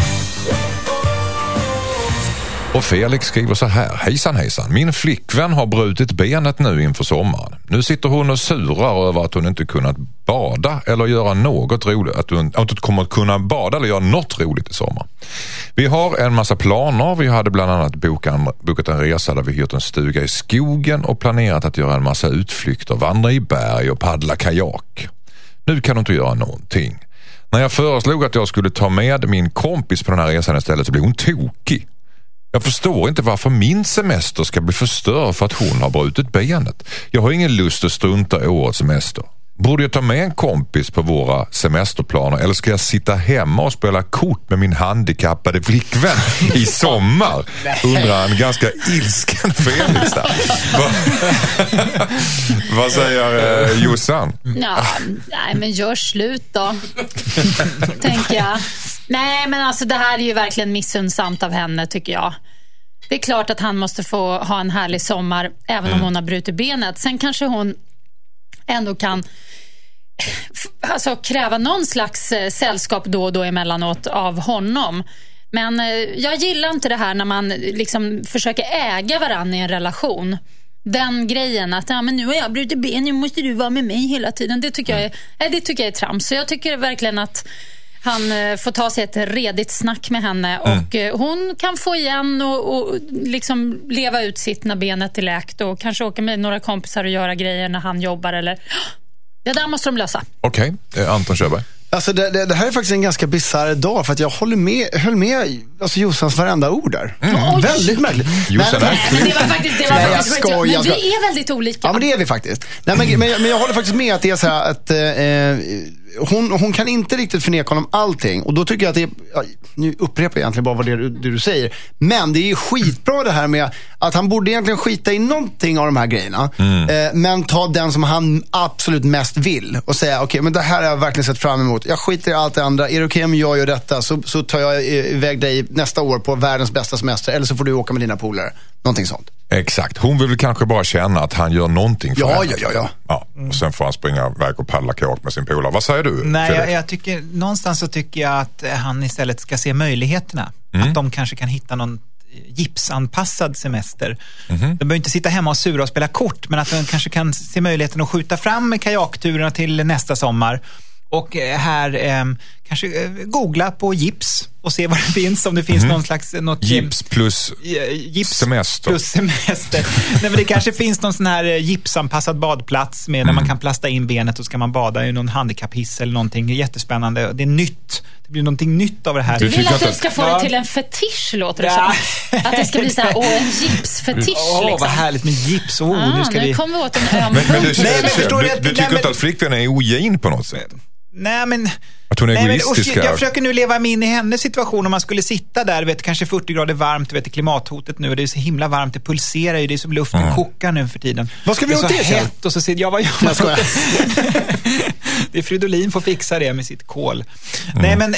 Och Felix skriver så här: hejsan. Min flickvän har brutit benet nu inför sommaren. Nu sitter hon och surar över att hon inte kunnat bada eller göra något roligt. Att hon inte kommer att kunna bada eller göra något roligt i sommar. Vi har en massa planer. Vi hade bland annat bokat en resa där vi hyrt en stuga i skogen och planerat att göra en massa utflykter, vandra i berg och paddla kajak. Nu kan hon inte göra någonting. När jag föreslog att jag skulle ta med min kompis på den här resan istället så blev hon tokig. Jag förstår inte varför min semester ska bli förstörd för att hon har brutit benet. Jag har ingen lust att strunta i årets semester. Borde jag ta med en kompis på våra semesterplaner eller ska jag sitta hemma och spela kort med min handikappade flickvän i sommar? Undrar en ganska ilsken Felix där. Vad säger Jossan? Ja, nej, men gör slut då. Tänker jag. Nej, men alltså det här är ju verkligen missundsamt av henne, tycker jag. Det är klart att han måste få ha en härlig sommar även om hon har brutit benet. Sen kanske hon ändå kan kräva någon slags sällskap då och då emellanåt av honom. Men jag gillar inte det här när man liksom försöker äga varandra i en relation. Den grejen att men nu har jag brutit ben, nu måste du vara med mig hela tiden. Det tycker jag är trams. Så jag tycker verkligen att han får ta sig ett redigt snack med henne och hon kan få igen och liksom leva ut sitt när benet är läkt och kanske åka med några kompisar och göra grejer när han jobbar eller... Det där måste de lösa. Okej, Anton Sjöberg. Alltså det här är faktiskt en ganska bizarr dag för att jag höll med alltså Jossans varenda ord där. Väldigt märkligt. Det var faktiskt men vi är väldigt olika. Ja, men det är vi faktiskt. Nej, men jag håller faktiskt med att det är så här att hon kan inte riktigt förneka honom allting. Och då tycker jag att det är, nu upprepar jag egentligen bara vad det du säger. Men det är skitbra det här med att han borde egentligen skita i någonting av de här grejerna. Men ta den som han absolut mest vill och säga okej, men det här har jag verkligen sett fram emot. Jag skiter i allt det andra. Är det okej om jag gör detta så tar jag iväg dig nästa år på världens bästa semester. Eller så får du åka med dina polare. Någonting sånt. Exakt. Hon vill kanske bara känna att han gör någonting för henne. Ja. Och sen får han springa iväg och paddla kajak med sin polare. Vad säger du? Nej, jag tycker, någonstans så tycker jag att han istället ska se möjligheterna. Att de kanske kan hitta någon gipsanpassad semester. De behöver inte sitta hemma och sura och spela kort, men att de kanske kan se möjligheten att skjuta fram kajakturerna till nästa sommar Och här kanske googla på gips och se vad det finns, om det finns någon slags gips plus semester. Plus semester. Nej, men det kanske finns någon sån här gipsanpassad badplats med där man kan plasta in benet och ska man bada i någon handikapphiss eller någonting. Det är jättespännande. Det är nytt. Det blir någonting nytt av det här. Du vill att du ska få det till en fetisch, låter det som. Att det ska bli så här, en gipsfetisch liksom. Vad härligt med gips. Nu ska vi kommer åt en öm men du tycker inte att flickvännen är ogin på något sätt? Nej, men att hon är egoistisk. Jag försöker nu leva mig in i hennes situation. Om man skulle sitta där, kanske 40 grader varmt, det klimathotet nu, och det är så himla varmt, det pulserar ju, det är som luften kokar nu för tiden. Vad ska vi åt det hett, och så sitter vad gör man? Det är Fridolin får fixa det med sitt kol. Nej, men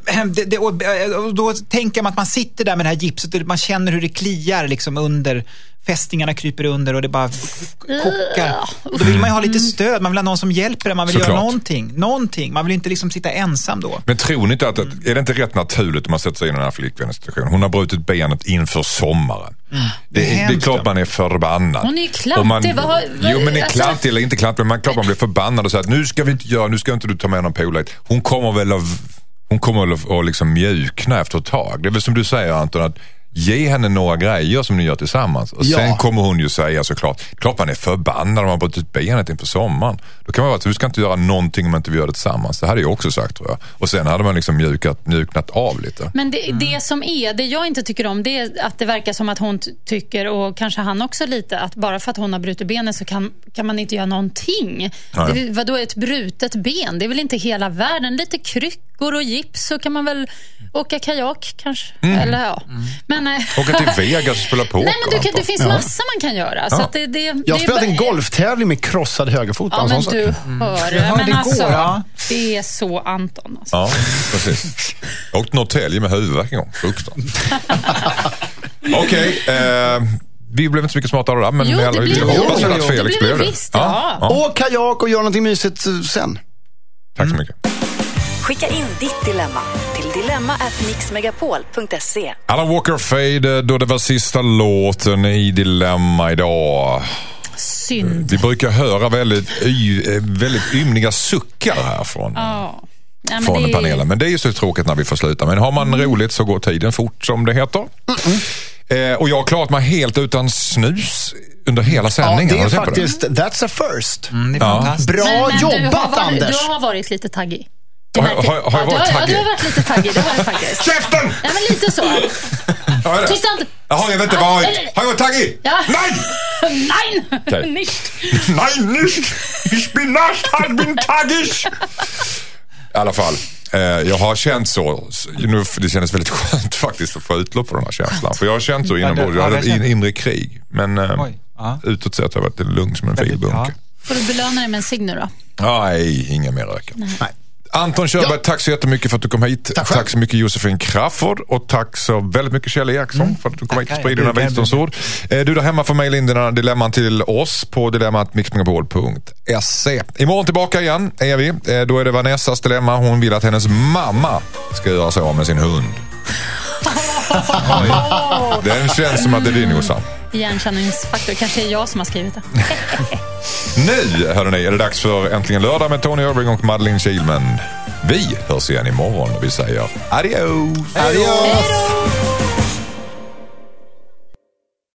och då tänker man att man sitter där med det här gipset och man känner hur det kliar liksom under. Fästingarna kryper under och det bara kokar. Och då vill man ju ha lite stöd. Man vill ha någon som hjälper en. Man vill göra någonting. Man vill inte liksom sitta ensam då. Men tror ni inte att är det inte rätt naturligt om man sätter sig in i den här flickvännens situation? Hon har brutit benet inför sommaren. Det är klart man är förbannad. Hon är ju klantig. Jo, men är klantig eller inte klantig, men klart man blir förbannad och säger att nu ska inte du ta med någon polare. Hon kommer väl att liksom mjukna efter ett tag. Det är väl som du säger, Anton, att ge henne några grejer som ni gör tillsammans. Och sen kommer hon ju säga såklart, klart man är förbannad om man har brutit benet inför sommaren. Då kan man vara att du ska inte göra någonting om man inte gör det tillsammans. Det hade jag också sagt, tror jag. Och sen hade man liksom mjuknat av lite. Men det jag inte tycker om, det är att det verkar som att hon tycker, och kanske han också lite, att bara för att hon har brutit benet så kan man inte göra någonting. Vadå ett brutet ben? Det är väl inte hela världen. Lite kryckor och gips, så kan man väl åka kajak kanske. Eller ja. Men, åka till Vegas och spela poker. Nej, men det finns massa man kan göra. Så att jag har spelat en golftävling med krossad högerfot. Ja, men du hör. Men alltså, det är så Anton. Alltså. Ja, precis. Jag åkte Norrtälje med huvudvärk en gång. Okej, vi blev inte så mycket smartare där, men vi hoppas att Felix blev det. Visst, ja. Och kajak och gör någonting mysigt sen. Tack så mycket. Skicka in ditt dilemma till dilemma@mixmegapol.se. Alan Walker Fade, då det var sista låten i Dilemma idag. Synd. Vi brukar höra väldigt ymniga suckar här från panelen. Men det är ju så tråkigt när vi får sluta. Men har man roligt så går tiden fort, som det heter. Och jag har klarat mig helt utan snus under hela sändningen. Ja, det är faktiskt, that's a first. Det är fantastiskt. Bra jobbat, Anders. Du har varit lite taggig. Har jag varit taggig? Ja, du har varit lite taggig, det har jag faktiskt. Käften! Ja, men lite så. Tystnad! Har jag inte varit? Har jag varit taggig? Ja. Nej! Nein! Nicht! Nein, nicht! Ich bin nicht, ich bin taggig! I alla fall, jag har känt så. Nu, det kändes väldigt skönt faktiskt att få utlopp för den här känslan. För jag har känt så inombords. Jag hade ett inre krig. Men utåt sett har jag varit lugn som en filbunke. Får du belöna dig med en cigg nu då? Nej, inga mer röka. Nej. Anton Körberg, tack så jättemycket för att du kom hit. Tack så mycket Josefin Crafoord. Och tack så väldigt mycket Kjell Eriksson för att du kom hit och spridde dina visdomsord. Du där hemma får mejla in dina dilemman till oss på dilemma@mixmegapol.se. Imorgon tillbaka igen är vi. Då är det Vanessas dilemma. Hon vill att hennes mamma ska göra sig av med sin hund. Den känns som att det är din, Jossan. Igenkänningsfaktor, kanske är jag som har skrivit det. Nu, hörrni, är det dags för Äntligen lördag med Tony Irving och Madeleine Kihlman. Vi hörs igen imorgon och vi säger adios. Adios.